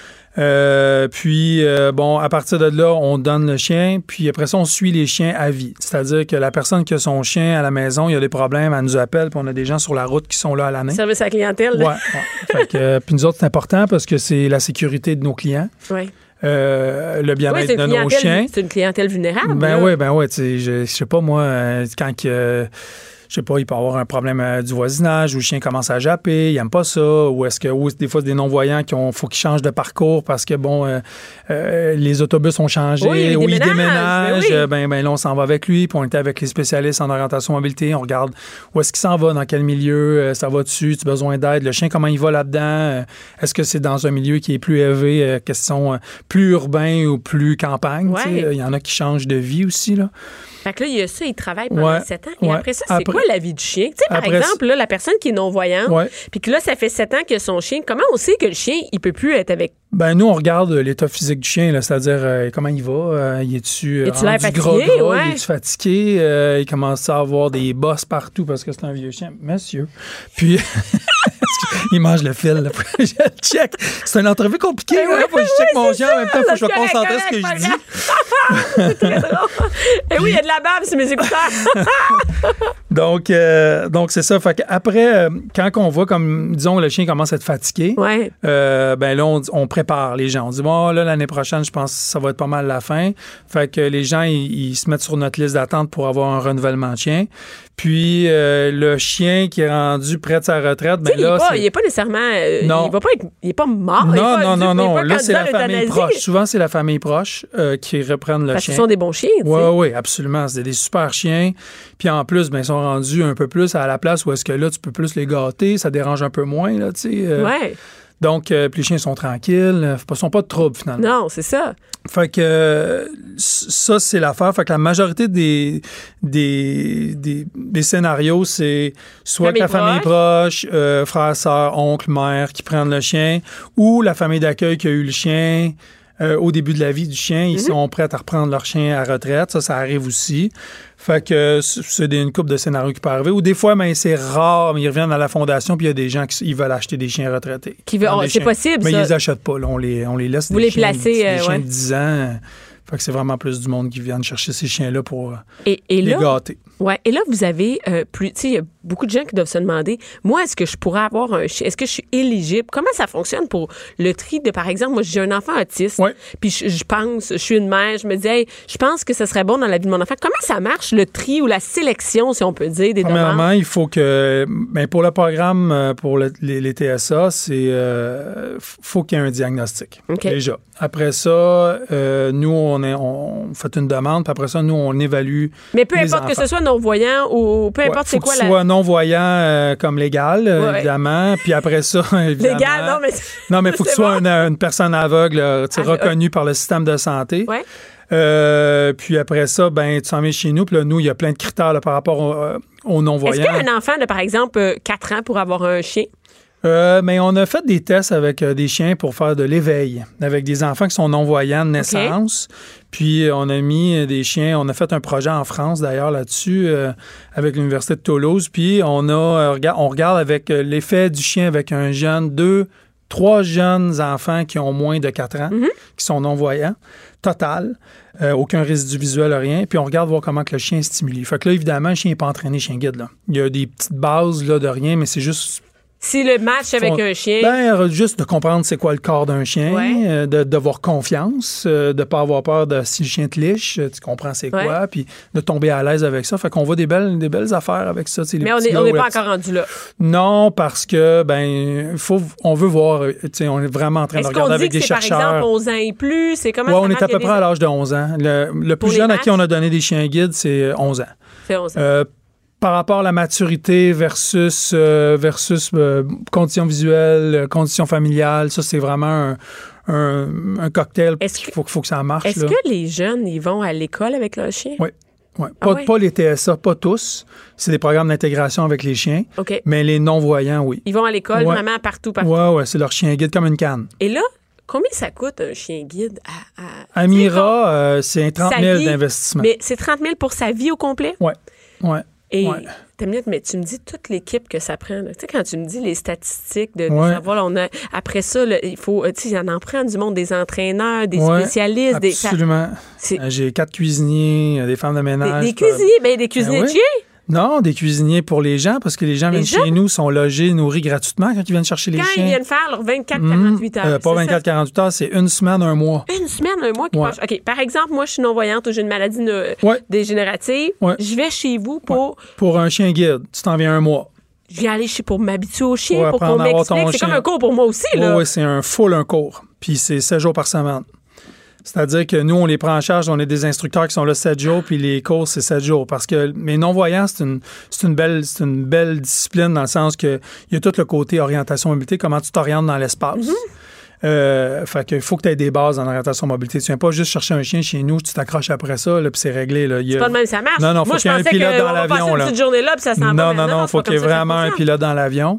À partir de là, on donne le chien, puis après ça, on suit les chiens à vie. C'est-à-dire que la personne qui a son chien à la maison, il y a des problèmes, elle nous appelle, puis on a des gens sur la route qui sont là à l'année. Service à la clientèle. Ouais. Fait que, puis nous autres, c'est important parce que c'est la sécurité de nos clients. Oui. Le bien-être de nos chiens. C'est une clientèle vulnérable. Ben oui. Je sais pas, moi, quand je sais pas, il peut y avoir un problème du voisinage où le chien commence à japper, il aime pas ça, ou des fois, c'est des non-voyants faut qu'ils changent de parcours parce que, les autobus ont changé, ou ils déménagent. Là, on s'en va avec lui, puis on était avec les spécialistes en orientation mobilité, on regarde où est-ce qu'il s'en va, dans quel milieu, ça va dessus, tu as besoin d'aide, le chien, comment il va là-dedans, est-ce que c'est dans un milieu qui est plus élevé, question plus urbain ou plus campagne, il y en a qui changent de vie aussi, là. Fait que là, il y a ça, il travaille pendant 7 ans. Et après ça, c'est quoi la vie du chien? Tu sais, par exemple, là, la personne qui est non-voyante, puis que là, ça fait 7 ans que son chien, comment on sait que le chien, il peut plus être avec... Nous, on regarde l'état physique du chien, là, c'est-à-dire comment il va, il est-tu fatigué, gras, il est-tu fatigué, il commence à avoir des bosses partout parce que c'est un vieux chien. Monsieur. Puis... il mange le fil. Là. Je le check. C'est une entrevue compliquée. Faut que je check mon chien. En même temps, faut que je me concentre sur ce que je dis. C'est très drôle. Et oui, il y a de la bave sur mes écouteurs. Donc c'est ça. Fait qu'après, quand on voit comme, disons, le chien commence à être fatigué, là, on prépare les gens. On dit, là, l'année prochaine, je pense que ça va être pas mal la fin. Fait que les gens, ils se mettent sur notre liste d'attente pour avoir un renouvellement de chien. Puis, le chien qui est rendu près de sa retraite, il n'est pas nécessairement... non. Il n'est pas mort. Non. Là, c'est la famille proche. Souvent, c'est la famille proche qui reprennent le chien. Parce que ce sont des bons chiens, tu sais. Oui, absolument. C'est des super chiens. Puis en plus, ils sont rendus un peu plus à la place où est-ce que là, tu peux plus les gâter. Ça dérange un peu moins, là, tu sais. Donc, puis les chiens sont tranquilles. Ils ne sont pas de trouble, finalement. Non, c'est ça. Fait que ça, c'est l'affaire. Fait que la majorité des scénarios, c'est soit que la famille proche, frère, sœur, oncle, mère qui prennent le chien, ou la famille d'accueil qui a eu le chien au début de la vie du chien. Ils sont prêts à reprendre leur chien à retraite. Ça arrive aussi. Fait que c'est une couple de scénarios qui peuvent arriver. Ou des fois, c'est rare, mais ils reviennent à la fondation, puis il y a des gens qui veulent acheter des chiens retraités. C'est possible, mais ça. ils les achètent pas. Là, on les laisse. Vous les placez. Des chiens de 10 ans. Fait que c'est vraiment plus du monde qui vient chercher ces chiens-là pour les gâter. Ouais. Et là, vous avez tu sais, il y a beaucoup de gens qui doivent se demander, moi, est-ce que je pourrais avoir un chien? Est-ce que je suis éligible? Comment ça fonctionne pour le tri de, par exemple, moi, j'ai un enfant autiste, puis je pense, je suis une mère, je me dis, hey, je pense que ce serait bon dans la vie de mon enfant. Comment ça marche, le tri ou la sélection, si on peut dire, des demandes? Premièrement, il faut que, pour le programme, pour les TSA, faut qu'il y ait un diagnostic, déjà. Après ça, nous, on fait une demande, puis après ça, nous, on évalue. Mais peu importe que ce soit non-voyant ou peu importe c'est quoi la... non-voyant comme légal, évidemment. Puis après ça, évidemment... Légal, non, mais... Non, mais il faut que tu sois une personne aveugle, reconnue par le système de santé. Ouais. Puis après ça, ben tu s'en viens chez nous. Puis là, nous, il y a plein de critères là, par rapport aux non-voyants. Est-ce qu'il y a un enfant de, par exemple, 4 ans pour avoir un chien? Mais on a fait des tests avec des chiens pour faire de l'éveil, avec des enfants qui sont non-voyants de naissance. Puis on a mis des chiens, on a fait un projet en France d'ailleurs là-dessus avec l'Université de Toulouse. Puis on regarde avec l'effet du chien avec un jeune, 3 jeunes enfants qui ont moins de 4 ans, qui sont non-voyants, total, aucun résidu visuel, rien. Puis on regarde voir comment que le chien est stimulé. Fait que là, évidemment, le chien n'est pas entraîné, chien guide. Là. Il y a des petites bases là, de rien, mais c'est juste... Si le match avec un chien... Ben, juste de comprendre c'est quoi le corps d'un chien, d'avoir confiance, de ne pas avoir peur de si le chien te liche, tu comprends c'est quoi, puis de tomber à l'aise avec ça. Fait qu'on voit des belles affaires avec ça. Mais on n'est pas encore rendu là. Non, parce que, on veut voir, on est vraiment en train de regarder avec des chercheurs. Est-ce qu'on dit que c'est par exemple 11 ans et plus? C'est comment on est à peu près à l'âge de 11 ans. Le plus jeune à qui on a donné des chiens guides, c'est 11 ans. C'est 11 ans. Par rapport à la maturité versus conditions visuelles, conditions familiales, ça, c'est vraiment un cocktail. Il faut que ça marche. Est-ce que les jeunes, ils vont à l'école avec leur chien? Oui. Ouais. Pas les TSA, pas tous. C'est des programmes d'intégration avec les chiens. Okay. Mais les non-voyants, oui. Ils vont à l'école vraiment partout. Oui, c'est leur chien guide comme une canne. Et là, combien ça coûte un chien guide à Mira, c'est 30 000 d'investissement. Mais c'est 30 000 pour sa vie au complet? Oui. Et mais tu me dis toute l'équipe que ça prend. Tu sais, quand tu me dis les statistiques de savoir, après ça, il faut, tu sais, en prend du monde, des entraîneurs, des spécialistes. Absolument. J'ai 4 cuisiniers, des femmes de ménage. Des cuisiniers, des cuisiniers de chiens? Non, des cuisiniers pour les gens, parce que les gens viennent chez nous, sont logés, nourris gratuitement quand ils viennent chercher les chiens. Quand ils viennent faire leurs 24-48 heures. Pas 24-48 heures, c'est 1 semaine, 1 mois. 1 semaine, 1 mois qui passe. OK, par exemple, moi, je suis non-voyante ou j'ai une maladie dégénérative. Je vais chez vous pour... Pour un chien guide, tu t'en viens 1 mois. Je viens aller pour m'habituer au chien, pour qu'on m'explique. C'est comme un cours pour moi aussi, là. Oui, c'est un cours. Puis c'est 7 jours par semaine. C'est-à-dire que nous, on les prend en charge, on est des instructeurs qui sont là 7 jours, puis les cours, c'est 7 jours. Parce que mes non-voyants, c'est une belle discipline dans le sens que il y a tout le côté orientation mobilité, comment tu t'orientes dans l'espace. Fait qu'il faut que tu aies des bases en orientation mobilité. Tu viens pas juste chercher un chien chez nous, tu t'accroches après ça, là, puis c'est réglé. Là. C'est pas de même, ça marche. Non, faut qu'il y ait un pilote dans l'avion. Une petite journée là, puis ça s'en va. Non, faut qu'il y ait vraiment un pilote dans l'avion.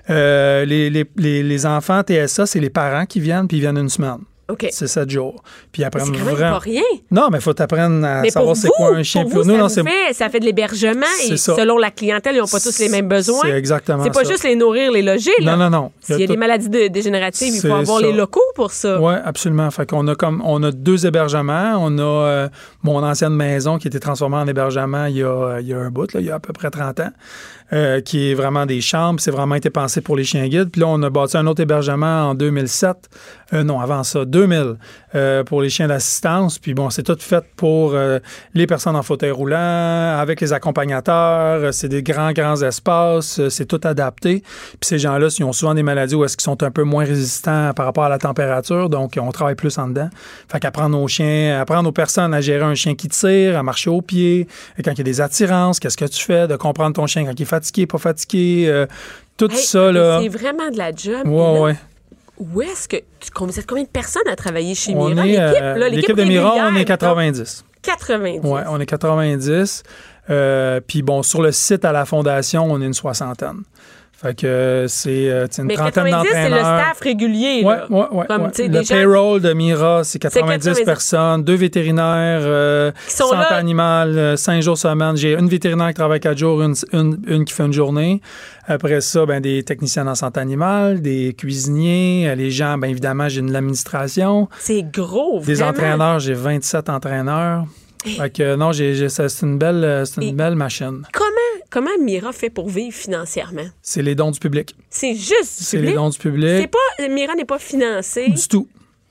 Les enfants TSA, c'est les parents qui viennent, puis ils viennent 1 semaine. Okay. C'est 7 jours. Puis ils apprennent c'est quand même pas rien. Non, mais il faut t'apprendre à savoir c'est quoi un chien. Pour nous, ça fait de l'hébergement et selon la clientèle, ils n'ont pas tous les mêmes besoins. C'est exactement ça. C'est pas juste les nourrir, les loger. Là. Non. S'il y a des maladies dégénératives, il faut avoir les locaux pour ça. Oui, absolument. Fait qu'on a 2 hébergements. On a mon ancienne maison qui a été transformée en hébergement il y a un bout, là, il y a à peu près 30 ans. Qui est vraiment des chambres. C'est vraiment été pensé pour les chiens guides. Puis là, on a bâti un autre hébergement en 2007. Non, avant ça, 2000, pour les chiens d'assistance. Puis bon, c'est tout fait pour les personnes en fauteuil roulant, avec les accompagnateurs. C'est des grands espaces. C'est tout adapté. Puis ces gens-là, ils ont souvent des maladies où est-ce qu'ils sont un peu moins résistants par rapport à la température. Donc, on travaille plus en dedans. Fait qu'apprendre aux personnes à gérer un chien qui tire, à marcher au pied, et quand il y a des attirances, qu'est-ce que tu fais, de comprendre ton chien quand il est fatigué, pas fatigué, tout ça, là. C'est vraiment de la job. Ouais. Où est-ce que... Vous êtes combien de personnes à travailler chez Mira? L'équipe de Mira, on est 90. 90? Oui, on est 90. Puis bon, sur le site à la Fondation, on est une 60aine. Fait que c'est une trentaine d'entraîneurs. C'est le staff régulier. Oui. Le payroll de Mira, c'est 90 personnes, 2 vétérinaires, santé animale, 5 jours semaine. J'ai une vétérinaire qui travaille 4 jours, une qui fait une journée. Après ça, des techniciens en santé animale, des cuisiniers, les gens, évidemment, j'ai de l'administration. C'est gros, vraiment. Des entraîneurs, j'ai 27 entraîneurs. Fait que non, c'est une belle machine. Comment Mira fait pour vivre financièrement? C'est les dons du public. C'est juste du public? C'est les dons du public. Mira n'est pas financé. Du tout.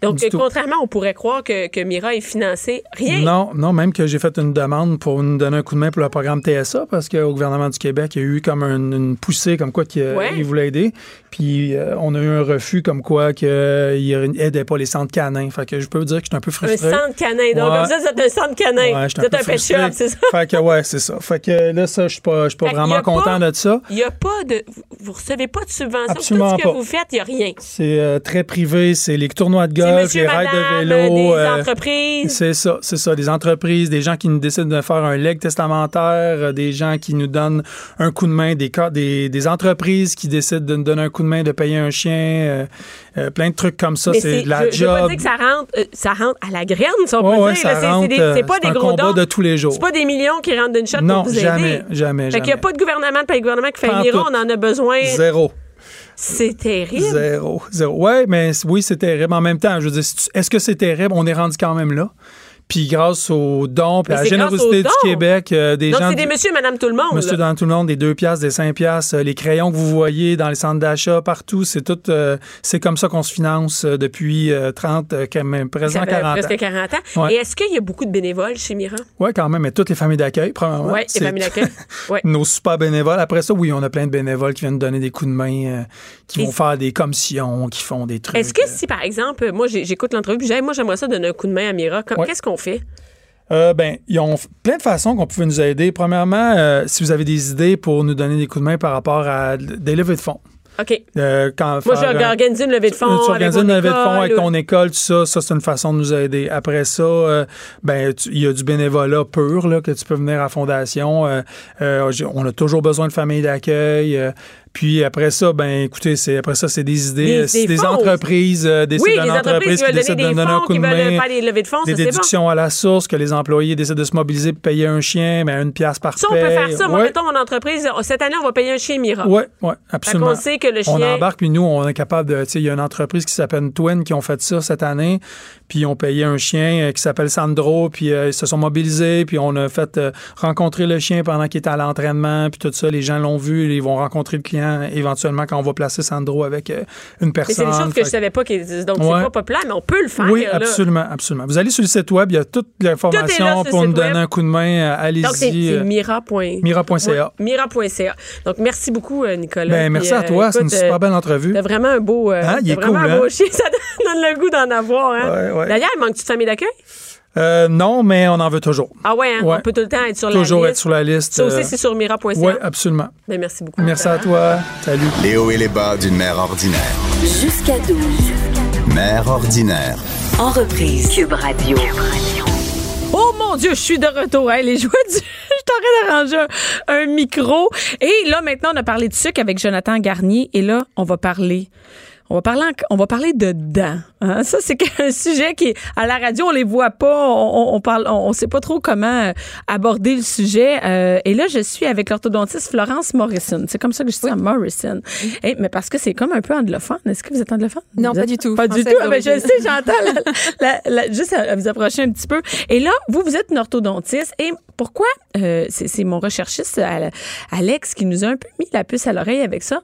Donc, contrairement, on pourrait croire que Mira est financé, rien. Non, même que j'ai fait une demande pour nous donner un coup de main pour le programme TSA, parce qu'au gouvernement du Québec, il y a eu comme une poussée comme quoi qu'il voulait aider. Puis on a eu un refus comme quoi qu'il n'aidait pas les centres canins. Fait que je peux vous dire que je suis un peu frustré. Un centre canin. Donc, comme ça, c'est un centre canin. Ouais, c'est un pet shop, c'est ça? Fait que, c'est ça. Fait que là, ça, je suis pas vraiment content de ça. Il n'y a pas de... Vous recevez pas de subvention. Absolument tout ce que vous faites, il n'y a rien. C'est très privé. C'est les tournois de golf, les rides de vélo. Des entreprises. C'est ça. Des entreprises, des gens qui nous décident de faire un legs testamentaire, des gens qui nous donnent un coup de main, des entreprises qui décident de nous donner un coup de main, de payer un chien, plein de trucs comme ça. Mais c'est de la job. Je veux pas dire que ça rentre à la graine, si on peut dire. C'est pas des gros dons. C'est un combat de tous les jours. C'est pas des millions qui rentrent d'une shot pour vous aider. Jamais. Fait qu'il n'y a pas de gouvernement, pas de gouvernement qui fait Mira, on en a besoin. Zéro. C'est terrible. Zéro. Ouais, mais oui, c'est terrible. En même temps, je veux dire, est-ce que c'est terrible? On est rendu quand même là. Puis grâce aux dons, puis à la générosité du Québec, des gens... Donc, c'est des monsieur et madame tout le monde. Monsieur, madame tout le monde, des 2 piastres, des 5 piastres, les crayons que vous voyez dans les centres d'achat, partout, c'est tout... c'est comme ça qu'on se finance depuis 30, même presque 40 ans. Presque 40 ans. Ouais. Et est-ce qu'il y a beaucoup de bénévoles chez Mira? Oui, quand même, mais toutes les familles d'accueil, premièrement. Oui, les familles d'accueil. Ouais. Nos super bénévoles. Après ça, oui, on a plein de bénévoles qui viennent donner des coups de main, qui vont faire des commissions, qui font des trucs. Est-ce que si, par exemple, moi, j'écoute l'entrevue, puis moi, j'aimerais ça donner un coup de main à Mira, qu'est-ce qu'on fait? Ils ont plein de façons qu'on pouvait nous aider. Premièrement, si vous avez des idées pour nous donner des coups de main par rapport à des levées de fonds. OK. Moi, j'ai organisé une levée de fonds. Tu organises une levée de fonds avec ton école, tout ça. Ça, c'est une façon de nous aider. Après ça, il y a du bénévolat pur là, que tu peux venir à la Fondation. On a toujours besoin de familles d'accueil. Puis après ça, écoutez, c'est des idées. C'est des entreprises, entreprises qui décident de donner un coup de main. Des déductions à la source, que les employés décident de se mobiliser pour payer un chien, $1 par paie. Ça, on peut faire ça. Moi, mettons, mon entreprise, cette année, on va payer un chien Mira. Oui, absolument. On sait que le chien... On embarque, puis nous, on est capable de... Il y a une entreprise qui s'appelle Twin qui ont fait ça cette année, puis ils ont payé un chien qui s'appelle Sandro, puis ils se sont mobilisés, puis on a fait rencontrer le chien pendant qu'il était à l'entraînement, puis tout ça, les gens l'ont vu, ils vont rencontrer le client éventuellement quand on va placer Sandro avec une personne. Mais c'est des choses que je savais pas, donc c'est pas populaire, mais on peut le faire. Oui, absolument. Vous allez sur le site web, il y a toute l'information pour nous donner un coup de main. Allez-y. Donc, c'est mira.ca. Mira.ca. Donc, merci beaucoup, Nicolas. Merci à toi, c'est une super belle entrevue. T'as vraiment un beau, il est cool, un beau chien, ça donne le goût d'en avoir. Ouais. D'ailleurs, il manque-tu de famille d'accueil? Non, mais on en veut toujours. Ah ouais, on peut tout le temps être sur la liste. Toujours être sur la liste. Ça aussi, c'est sur mira.ca. Oui, absolument. Merci beaucoup. Merci à toi. Salut. Les hauts et les bas d'une mère ordinaire. Jusqu'à 12. Mère ordinaire. En reprise. Cube Radio. Oh mon Dieu, je suis de retour. Les joies du... Je t'aurais d'arranger un micro. Et là, maintenant, on a parlé de sucre avec Jonathan Garnier. Et là, on va parler de dents. Hein? Ça, c'est un sujet qui, à la radio, on les voit pas. On sait pas trop comment aborder le sujet. Et là, je suis avec l'orthodontiste Florence Morrison. C'est comme ça que je dis ça, Morrison. Mais parce que c'est comme un peu anglophone. Est-ce que vous êtes anglophone? Non, pas du tout. Pas du tout. Je sais, j'entends juste à vous approcher un petit peu. Et là, vous êtes une orthodontiste. Et pourquoi? C'est mon recherchiste, Alex, qui nous a un peu mis la puce à l'oreille avec ça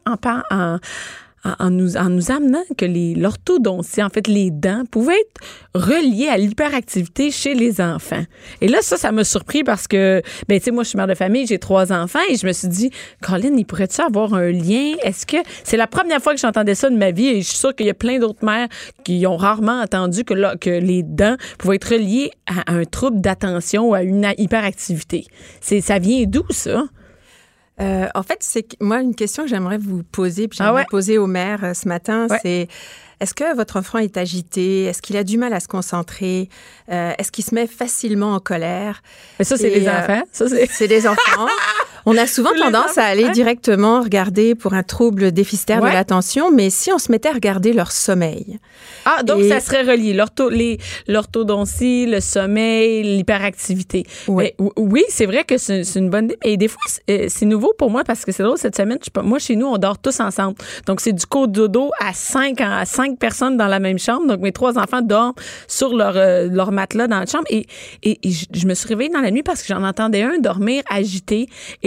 en nous amenant que l'orthodontie, en fait, les dents, pouvaient être reliées à l'hyperactivité chez les enfants. Et là, ça m'a surpris parce que, tu sais, moi, je suis mère de famille, j'ai 3 enfants et je me suis dit, Colin, il pourrait-tu avoir un lien? Est-ce que c'est la première fois que j'entendais ça de ma vie et je suis sûre qu'il y a plein d'autres mères qui ont rarement entendu que les dents pouvaient être reliées à un trouble d'attention ou à une hyperactivité. Ça vient d'où, ça? En fait, c'est moi une question que j'aimerais vous poser, puis j'aimerais poser aux mères ce matin, c'est est-ce que votre enfant est agité? Est-ce qu'il a du mal à se concentrer? Est-ce qu'il se met facilement en colère? Mais ça, c'est des enfants. C'est des enfants. On a souvent tendance à aller directement regarder pour un trouble déficitaire de l'attention, mais si on se mettait à regarder leur sommeil. Ah, donc ça serait relié. L'orthodontie, le sommeil, l'hyperactivité. Oui, c'est vrai que c'est une bonne idée. Et des fois, c'est nouveau pour moi parce que c'est drôle, cette semaine, moi, chez nous, on dort tous ensemble. Donc, c'est du cododo à 5 personnes dans la même chambre. Donc, mes 3 enfants dorment sur leur matelas dans la chambre. Et je me suis réveillée dans la nuit parce que j'en entendais un dormir agité. Et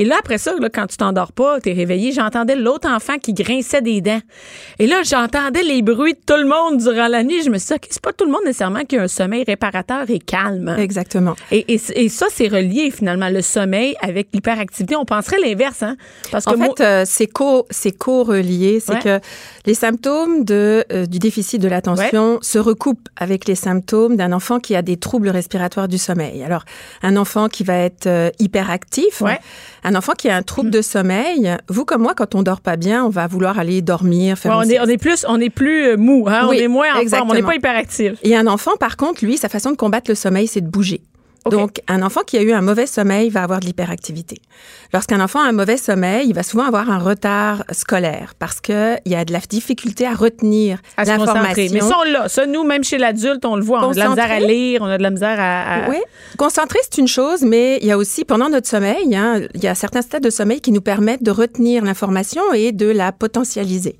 Et là, après ça, là, quand tu t'endors pas, t'es réveillé, j'entendais l'autre enfant qui grinçait des dents. Et là, j'entendais les bruits de tout le monde durant la nuit. Je me suis dit, OK, c'est pas tout le monde nécessairement qui a un sommeil réparateur et calme. Exactement. Et ça, c'est relié finalement, le sommeil avec l'hyperactivité. On penserait l'inverse, hein? Parce que en fait, c'est co-relié. C'est que les symptômes du déficit de l'attention se recoupent avec les symptômes d'un enfant qui a des troubles respiratoires du sommeil. Alors, un enfant qui va être hyperactif, un enfant qui a un trouble de sommeil, vous comme moi, quand on dort pas bien, on va vouloir aller dormir, faire on est plus mou, hein? Oui, on est moins en exactement. forme, on n'est pas hyperactif. Et un enfant, par contre, lui, sa façon de combattre le sommeil, c'est de bouger. Okay. Donc, un enfant qui a eu un mauvais sommeil va avoir de l'hyperactivité. Lorsqu'un enfant a un mauvais sommeil, il va souvent avoir un retard scolaire parce qu'il y a de la difficulté à retenir l'information. Mais ça, nous, même chez l'adulte, on le voit. On a de la misère à lire, on a de la misère à... Oui, concentrer, c'est une chose, mais il y a aussi, pendant notre sommeil, il y a certains stades de sommeil qui nous permettent de retenir l'information et de la potentialiser.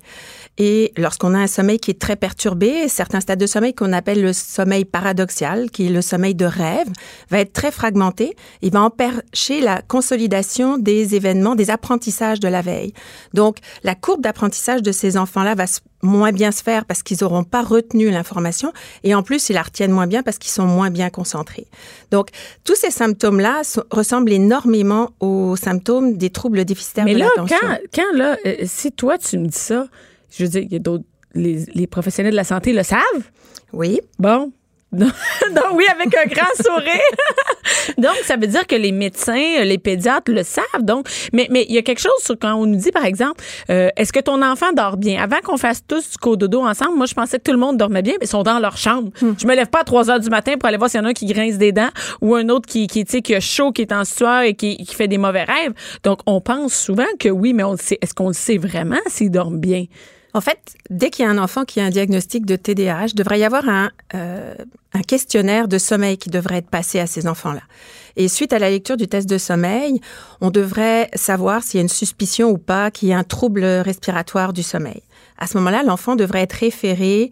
Et lorsqu'on a un sommeil qui est très perturbé, certains stades de sommeil qu'on appelle le sommeil paradoxal, qui est le sommeil de rêve, va être très fragmenté. Il va empêcher la consolidation des événements, des apprentissages de la veille. Donc, la courbe d'apprentissage de ces enfants-là va moins bien se faire parce qu'ils n'auront pas retenu l'information et en plus, ils la retiennent moins bien parce qu'ils sont moins bien concentrés. Donc, tous ces symptômes-là ressemblent énormément aux symptômes des troubles déficitaires de l'attention. Mais là, si toi, tu me dis ça, je veux dire, il y a d'autres, les professionnels de la santé le savent? Oui. Bon. Donc, oui, avec un grand sourire. Donc, ça veut dire que les médecins, les pédiatres le savent. Donc, mais il y a quelque chose sur quand on nous dit, par exemple, est-ce que ton enfant dort bien? Avant qu'on fasse tous du cododo ensemble, moi, je pensais que tout le monde dormait bien, mais ils sont dans leur chambre. Je me lève pas à 3h du matin pour aller voir s'il y en a un qui grince des dents ou un autre qui a chaud, qui est en sueur et qui fait des mauvais rêves. Donc, on pense souvent que oui, mais est-ce qu'on le sait vraiment s'ils dorment bien? En fait, dès qu'il y a un enfant qui a un diagnostic de TDAH, il devrait y avoir un questionnaire de sommeil qui devrait être passé à ces enfants-là. Et suite à la lecture du test de sommeil, on devrait savoir s'il y a une suspicion ou pas qu'il y a un trouble respiratoire du sommeil. À ce moment-là, l'enfant devrait être référé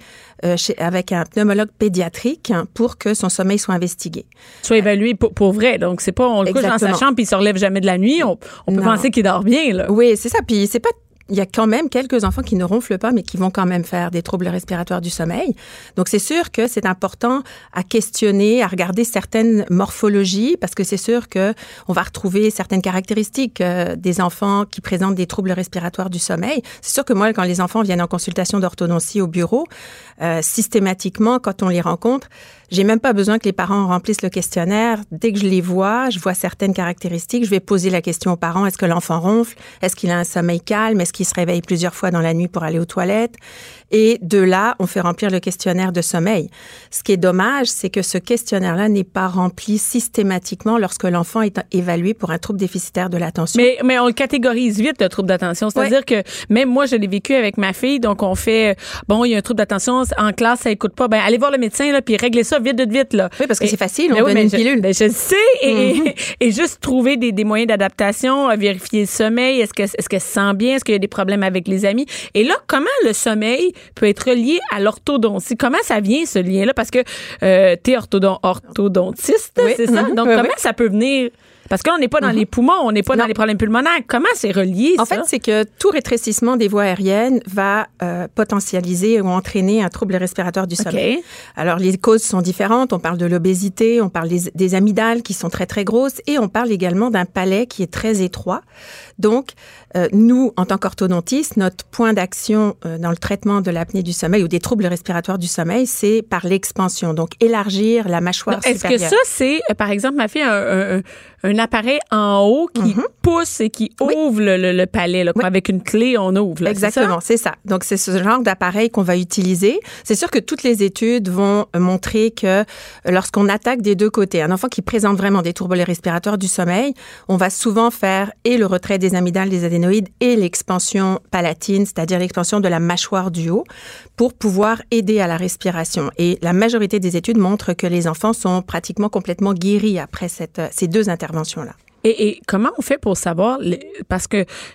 avec un pneumologue pédiatrique pour que son sommeil soit investigué. Soit évalué pour vrai. Donc, c'est pas on le couche dans sa chambre puis il se relève jamais de la nuit. On peut penser qu'il dort bien, là. Oui, c'est ça. Puis c'est pas... Il y a quand même quelques enfants qui ne ronflent pas, mais qui vont quand même faire des troubles respiratoires du sommeil. Donc, c'est sûr que c'est important à questionner, à regarder certaines morphologies, parce que c'est sûr que on va retrouver certaines caractéristiques des enfants qui présentent des troubles respiratoires du sommeil. C'est sûr que moi, quand les enfants viennent en consultation d'orthodontie au bureau, systématiquement, quand on les rencontre, j'ai même pas besoin que les parents remplissent le questionnaire. Dès que je les vois, je vois certaines caractéristiques. Je vais poser la question aux parents. Est-ce que l'enfant ronfle? Est-ce qu'il a un sommeil calme? Est-ce qu'il se réveille plusieurs fois dans la nuit pour aller aux toilettes? Et de là, on fait remplir le questionnaire de sommeil. Ce qui est dommage, c'est que ce questionnaire-là n'est pas rempli systématiquement lorsque l'enfant est évalué pour un trouble déficitaire de l'attention. Mais on le catégorise vite, le trouble d'attention. C'est-à-dire que même moi, je l'ai vécu avec ma fille. Donc, on fait, il y a un trouble d'attention. En classe, ça écoute pas. Allez voir le médecin, là, puis régler ça vite, là. Oui, parce que c'est facile. On donne une pilule. Je sais. Et juste trouver des moyens d'adaptation, vérifier le sommeil. Est-ce qu'elle se sent bien? Est-ce qu'il y a des problèmes avec les amis? Et là, comment le sommeil peut être relié à l'orthodontie? Comment ça vient, ce lien-là? Parce que t'es orthodontiste, c'est ça? Donc, comment ça peut venir... Parce que là, on n'est pas dans les poumons, on n'est pas dans les problèmes pulmonaires. Comment c'est relié, ça? En fait, c'est que tout rétrécissement des voies aériennes va potentialiser ou entraîner un trouble respiratoire du sommeil. Alors, les causes sont différentes. On parle de l'obésité, on parle des amygdales qui sont très, très grosses et on parle également d'un palais qui est très étroit. Donc, nous, en tant qu'orthodontistes, notre point d'action dans le traitement de l'apnée du sommeil ou des troubles respiratoires du sommeil, c'est par l'expansion. Donc, élargir la mâchoire supérieure. Est-ce que ça, c'est, par exemple, ma fille a un appareil en haut qui pousse et qui ouvre le palais, là, avec une clé, on ouvre. Là, exactement, c'est ça. Donc, c'est ce genre d'appareil qu'on va utiliser. C'est sûr que toutes les études vont montrer que lorsqu'on attaque des deux côtés, un enfant qui présente vraiment des troubles respiratoires du sommeil, on va souvent faire et le retrait des amygdales, des adénoïdes et l'expansion palatine, c'est-à-dire l'expansion de la mâchoire du haut, pour pouvoir aider à la respiration. Et la majorité des études montrent que les enfants sont pratiquement complètement guéris après ces deux interventions-là. Et comment on fait pour savoir, parce que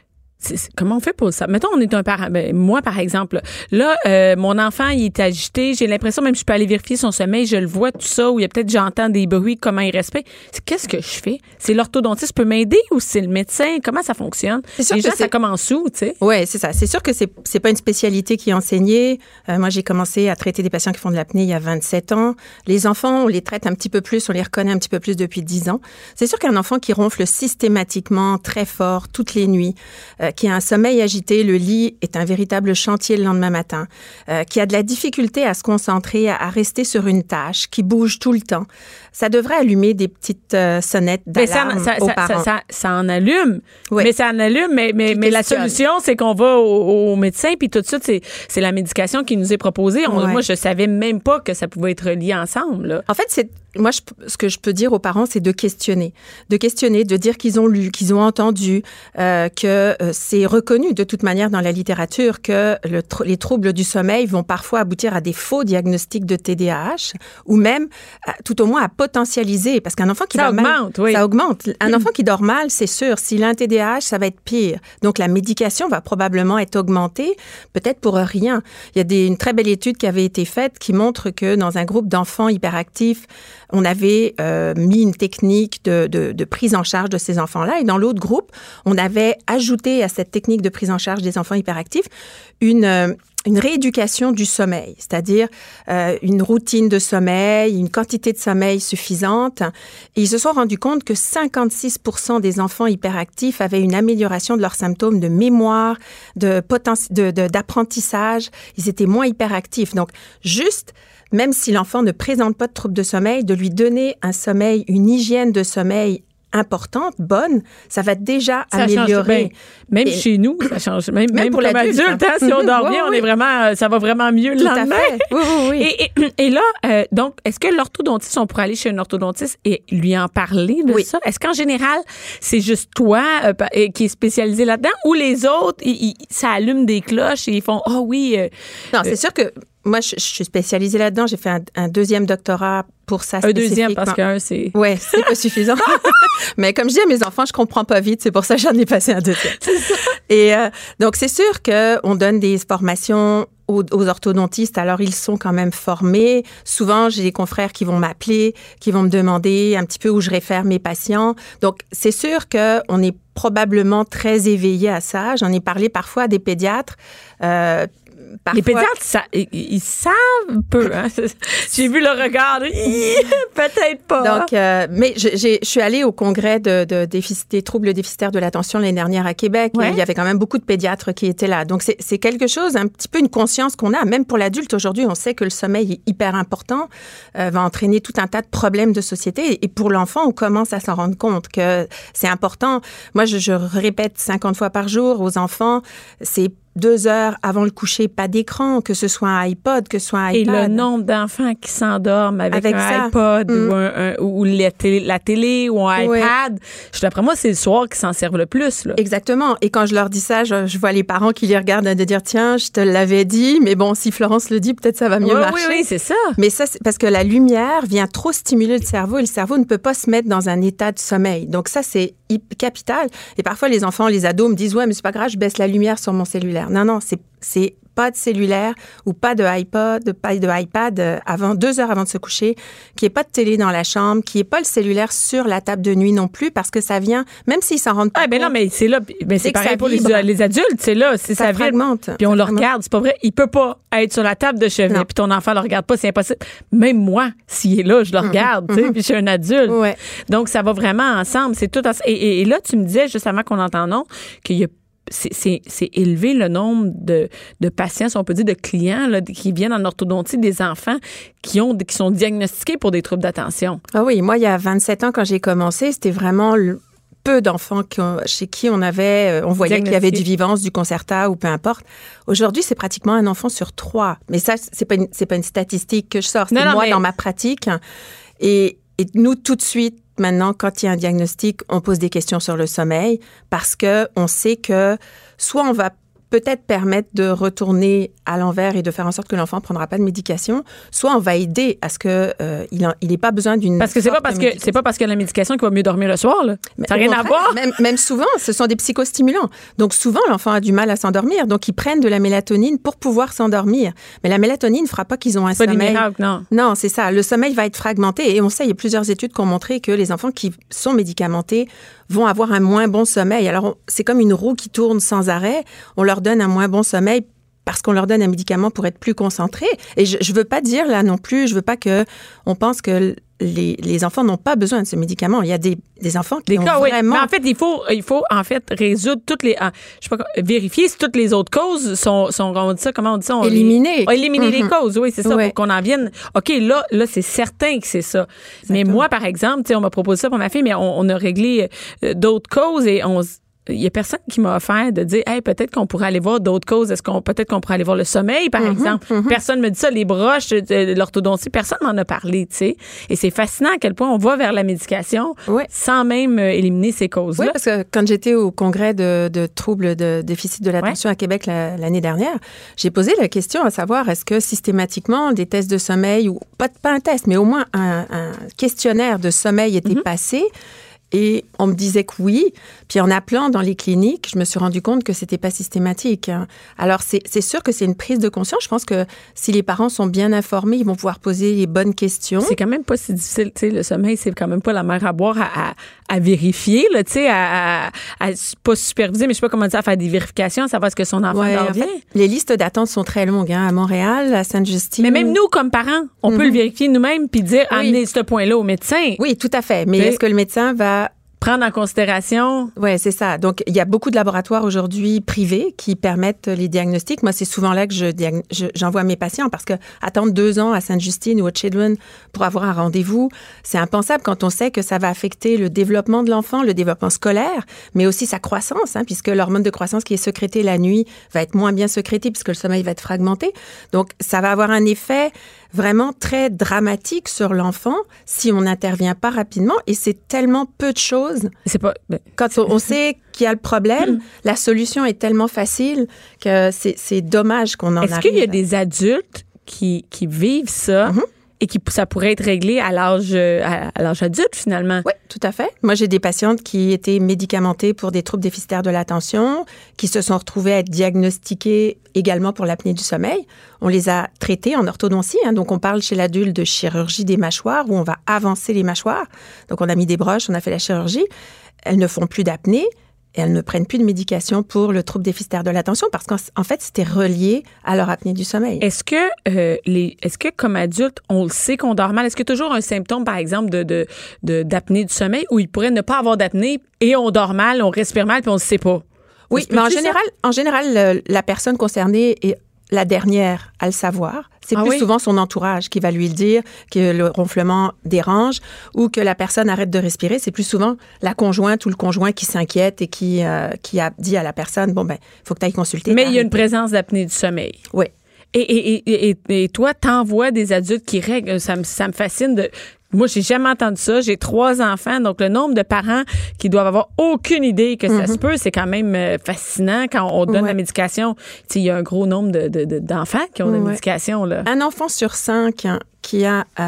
comment on fait pour ça? Mettons, on est un parent. Moi, par exemple, là, mon enfant, il est agité. J'ai l'impression, même je peux aller vérifier son sommeil, je le vois, tout ça, ou il y a peut-être, j'entends des bruits, comment il respecte. Qu'est-ce que je fais? C'est l'orthodontiste peut m'aider ou c'est le médecin? Comment ça fonctionne? Déjà, ça commence où, tu sais? Oui, c'est ça. C'est sûr que c'est pas une spécialité qui est enseignée. Moi, j'ai commencé à traiter des patients qui font de l'apnée il y a 27 ans. Les enfants, on les traite un petit peu plus, on les reconnaît un petit peu plus depuis 10 ans. C'est sûr qu'un enfant qui ronfle systématiquement, très fort, toutes les nuits, qui a un sommeil agité, le lit est un véritable chantier le lendemain matin, qui a de la difficulté à se concentrer, à rester sur une tâche, qui bouge tout le temps, ça devrait allumer des petites sonnettes d'alarme aux parents. Ça en allume. Oui. Mais ça en allume, mais la solution, c'est qu'on va au médecin, puis tout de suite, c'est la médication qui nous est proposée. Moi, je savais même pas que ça pouvait être lié ensemble. Là. En fait, ce que je peux dire aux parents, c'est de questionner, de dire qu'ils ont lu, qu'ils ont entendu, que c'est reconnu de toute manière dans la littérature que les troubles du sommeil vont parfois aboutir à des faux diagnostics de TDAH ou même, tout au moins, à potentialiser. Parce qu'un enfant qui dort mal, ça augmente. Un enfant qui dort mal, c'est sûr. S'il a un TDAH, ça va être pire. Donc, la médication va probablement être augmentée, peut-être pour rien. Il y a une très belle étude qui avait été faite qui montre que dans un groupe d'enfants hyperactifs, on avait mis une technique de prise en charge de ces enfants-là. Et dans l'autre groupe, on avait ajouté à cette technique de prise en charge des enfants hyperactifs une rééducation du sommeil, c'est-à-dire une routine de sommeil, une quantité de sommeil suffisante. Et ils se sont rendus compte que 56% des enfants hyperactifs avaient une amélioration de leurs symptômes de mémoire, d'apprentissage. Ils étaient moins hyperactifs. Donc, même si l'enfant ne présente pas de troubles de sommeil, de lui donner un sommeil, une hygiène de sommeil importante, bonne, ça va déjà améliorer. Même chez nous, ça change. Même pour l'adulte, si on dort bien, on est vraiment, ça va vraiment mieux le lendemain. Oui. Et là, donc, est-ce que l'orthodontiste, on pourrait aller chez un orthodontiste et lui en parler de ça? Est-ce qu'en général, c'est juste toi qui est spécialisé là-dedans ou les autres, ça allume des cloches et ils font « Ah oui! » Non, c'est sûr que moi, je suis spécialisée là-dedans. J'ai fait un deuxième doctorat pour ça spécifiquement. Un deuxième, parce qu'un, c'est... Oui, c'est pas suffisant. Mais comme je dis à mes enfants, je comprends pas vite. C'est pour ça que j'en ai passé un deuxième. C'est ça. Et donc, c'est sûr qu'on donne des formations aux orthodontistes. Alors, ils sont quand même formés. Souvent, j'ai des confrères qui vont m'appeler, qui vont me demander un petit peu où je réfère mes patients. Donc, c'est sûr qu'on est probablement très éveillé à ça. J'en ai parlé parfois à des pédiatres. Parfois, les pédiatres, ils savent peu. Hein? J'ai vu le regard. Peut-être pas. Donc, mais je suis allée au congrès des troubles déficitaires de l'attention l'année dernière à Québec. Ouais. Il y avait quand même beaucoup de pédiatres qui étaient là. Donc, c'est quelque chose, un petit peu une conscience qu'on a. Même pour l'adulte, aujourd'hui, on sait que le sommeil est hyper important, va entraîner tout un tas de problèmes de société. Et pour l'enfant, on commence à s'en rendre compte que c'est important. Moi, je répète 50 fois par jour aux enfants, c'est 2 heures avant le coucher, pas d'écran, que ce soit un iPod, que ce soit un iPad. Et le nombre d'enfants qui s'endorment avec un iPod ou la télé ou un iPad, d'après moi, c'est le soir qu'ils s'en servent le plus. Là. Exactement. Et quand je leur dis ça, je vois les parents qui les regardent de dire « Tiens, je te l'avais dit, mais bon, si Florence le dit, peut-être ça va mieux marcher. » Oui, c'est ça. Mais ça, c'est parce que la lumière vient trop stimuler le cerveau et le cerveau ne peut pas se mettre dans un état de sommeil. Donc ça, c'est capital. Et parfois, les enfants, les ados me disent « Ouais, mais c'est pas grave, je baisse la lumière sur mon cellulaire. » Non, c'est pas de cellulaire ou pas de iPod, pas de iPad avant 2 heures avant de se coucher, qu'il n'y ait pas de télé dans la chambre, qu'il n'y ait pas le cellulaire sur la table de nuit non plus, parce que ça vient, même s'ils s'en rendent pas compte. Non, mais c'est là, mais c'est pareil pour les adultes, c'est là, ça fragmente. Puis on le regarde, c'est pas vrai, il peut pas être sur la table de chevet, puis ton enfant le regarde pas, c'est impossible. Même moi, s'il est là, je le regarde, tu sais, puis je suis un adulte. Ouais. Donc ça va vraiment ensemble, c'est tout ensemble. Et là, tu me disais, juste avant qu'on entende non, qu'il y a c'est élevé le nombre de patients, si on peut dire, de clients là, qui viennent en orthodontie, des enfants qui sont diagnostiqués pour des troubles d'attention. Ah oui, moi, il y a 27 ans, quand j'ai commencé, c'était vraiment peu d'enfants chez qui on voyait qu'il y avait du Vivance, du Concerta ou peu importe. Aujourd'hui, c'est pratiquement un enfant sur 3. Mais ça, c'est pas une statistique que je sors. C'est moi dans ma pratique. Et nous, tout de suite, maintenant, quand il y a un diagnostic, on pose des questions sur le sommeil parce que on sait que soit on va peut-être permettre de retourner à l'envers et de faire en sorte que l'enfant ne prendra pas de médication, soit on va aider à ce que il n'ait pas besoin d'une... Parce que c'est pas parce que la médication qu'il va mieux dormir le soir, là. Ça n'a rien à voir. Même souvent, ce sont des psychostimulants. Donc souvent, l'enfant a du mal à s'endormir. Donc ils prennent de la mélatonine pour pouvoir s'endormir. Mais la mélatonine ne fera pas qu'ils ont un sommeil. Pas des miracles, non. Non, c'est ça. Le sommeil va être fragmenté. Et on sait, il y a plusieurs études qui ont montré que les enfants qui sont médicamentés vont avoir un moins bon sommeil. Alors, c'est comme une roue qui tourne sans arrêt. On leur donne un moins bon sommeil parce qu'on leur donne un médicament pour être plus concentrés. Et je veux pas dire là non plus, je veux pas que on pense que les enfants n'ont pas besoin de ce médicament. Il y a des enfants qui ont vraiment... Oui. Mais en fait, il faut en fait résoudre toutes les... vérifier si toutes les autres causes sont comment on dit ça? Éliminer. Éliminer les causes, oui, c'est ça, pour qu'on en vienne... OK, là, c'est certain que c'est ça. Exactement. Mais moi, par exemple, on m'a proposé ça pour ma fille, mais on a réglé d'autres causes et il y a personne qui m'a offert de dire, hey, peut-être qu'on pourrait aller voir d'autres causes. Peut-être qu'on pourrait aller voir le sommeil, par exemple. Personne me dit ça, les broches, l'orthodontie, personne m'en a parlé, tu sais. Et c'est fascinant à quel point on va vers la médication sans même éliminer ces causes-là. Oui, parce que quand j'étais au congrès de troubles de déficit de l'attention à Québec l'année dernière, j'ai posé la question à savoir, est-ce que systématiquement des tests de sommeil, ou pas un test, mais au moins un questionnaire de sommeil était passé? Et on me disait que oui. Puis en appelant dans les cliniques, je me suis rendu compte que c'était pas systématique. Alors, c'est sûr que c'est une prise de conscience. Je pense que si les parents sont bien informés, ils vont pouvoir poser les bonnes questions. C'est quand même pas si difficile. Tu sais, le sommeil, c'est quand même pas la mer à boire à vérifier, là, tu sais, à pas superviser, mais je sais pas comment dire, à faire des vérifications, à savoir ce que son enfant dort bien. En fait, les listes d'attente sont très longues, à Montréal, à Sainte-Justine. Mais même nous, comme parents, on peut le vérifier nous-mêmes puis dire, amenez ce point-là au médecin. Oui, tout à fait. Mais est-ce que le médecin va prendre en considération? Oui, c'est ça. Donc, il y a beaucoup de laboratoires aujourd'hui privés qui permettent les diagnostics. Moi, c'est souvent là que j'envoie mes patients parce que attendre 2 ans à Sainte-Justine ou au Children pour avoir un rendez-vous, c'est impensable quand on sait que ça va affecter le développement de l'enfant, le développement scolaire, mais aussi sa croissance, puisque l'hormone de croissance qui est sécrétée la nuit va être moins bien sécrétée puisque le sommeil va être fragmenté. Donc, ça va avoir un effet vraiment très dramatique sur l'enfant si on n'intervient pas rapidement. Et c'est tellement peu de choses. Quand on sait qu'il y a le problème, la solution est tellement facile que c'est dommage qu'on en arrive. Est-ce qu'il y a des adultes qui vivent ça et ça pourrait être réglé à l'âge adulte, finalement? Oui, tout à fait. Moi, j'ai des patientes qui étaient médicamentées pour des troubles déficitaires de l'attention, qui se sont retrouvées à être diagnostiquées également pour l'apnée du sommeil. On les a traitées en orthodontie. Donc, on parle chez l'adulte de chirurgie des mâchoires, où on va avancer les mâchoires. Donc, on a mis des broches, on a fait la chirurgie. Elles ne font plus d'apnée. Et elles ne prennent plus de médication pour le trouble déficitaire de l'attention parce qu'en fait, c'était relié à leur apnée du sommeil. Est-ce que comme adulte, on le sait qu'on dort mal? Est-ce qu'il y a toujours un symptôme, par exemple, d'apnée du sommeil où il pourrait ne pas avoir d'apnée et on dort mal, on respire mal puis on ne sait pas? Oui, mais en général, la personne concernée est la dernière à le savoir. C'est plus souvent son entourage qui va lui le dire que le ronflement dérange ou que la personne arrête de respirer. C'est plus souvent la conjointe ou le conjoint qui s'inquiète et qui a dit à la personne, il faut que tu ailles consulter. Mais il y a une présence d'apnée du sommeil. Oui. Et toi, t'envoies des adultes qui règlent. Ça me fascine Moi, j'ai jamais entendu ça. J'ai 3 enfants, donc le nombre de parents qui doivent avoir aucune idée que ça se peut, c'est quand même fascinant quand on donne la médication. Il y a un gros nombre d'enfants qui ont la médication. Là. Un enfant sur 5 qui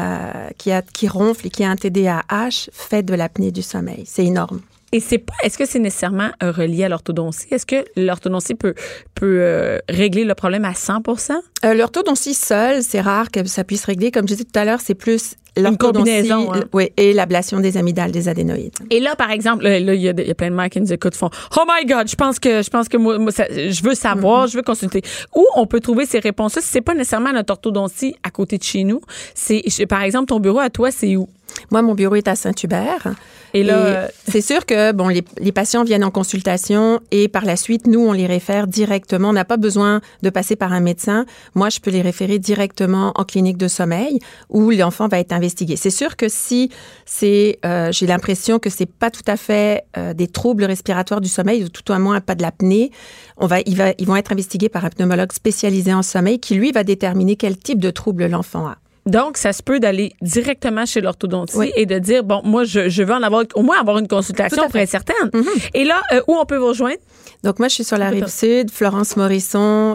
ronfle et qui a un TDAH fait de l'apnée du sommeil. C'est énorme. Et est-ce que c'est nécessairement relié à l'orthodontie? Est-ce que l'orthodontie peut régler le problème à 100%? L'orthodontie seule, c'est rare que ça puisse régler. Comme je disais tout à l'heure, c'est plus l'orthodontie et l'ablation des amygdales, des adénoïdes. Et là, par exemple, il y a plein de mères qui nous écoutent font « Oh my God, je pense que moi je veux savoir, je veux consulter. » Où on peut trouver ces réponses-là? Si c'est pas nécessairement notre orthodontie à côté de chez nous, par exemple, ton bureau à toi, c'est où? Moi, mon bureau est à Saint-Hubert. Et là, c'est sûr que les patients viennent en consultation et par la suite, nous, on les réfère directement. On n'a pas besoin de passer par un médecin. Moi, je peux les référer directement en clinique de sommeil où l'enfant va être investigué. C'est sûr que si j'ai l'impression que c'est pas tout à fait des troubles respiratoires du sommeil ou tout au moins pas de l'apnée, ils vont être investigués par un pneumologue spécialisé en sommeil qui, lui, va déterminer quel type de trouble l'enfant a. Donc, ça se peut d'aller directement chez l'orthodontiste et de dire, bon, moi, je veux en avoir, au moins avoir une consultation pour être certaine. Et là, où on peut vous rejoindre? Donc, moi, je suis sur la Rive-Sud, Florence Morisson,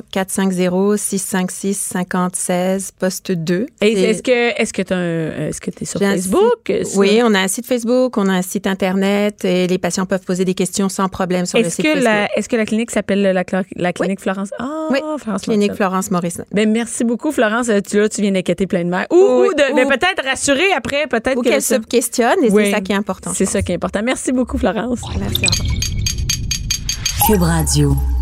450-656-5016, poste 2. Et est-ce que tu es sur Facebook? Oui, on a un site Facebook, on a un site Internet et les patients peuvent poser des questions sans problème sur le site Facebook. Est-ce que la clinique s'appelle la clinique Florence? Oui, clinique Florence Morisson. Ben, merci beaucoup, Florence. Tu viens d'inquiéter plein de mères. Ou peut-être rassurer après, peut-être qu'elle se questionne et c'est ça qui est important. C'est ça qui est important. Merci beaucoup, Florence. Merci, au revoir. Cube Radio.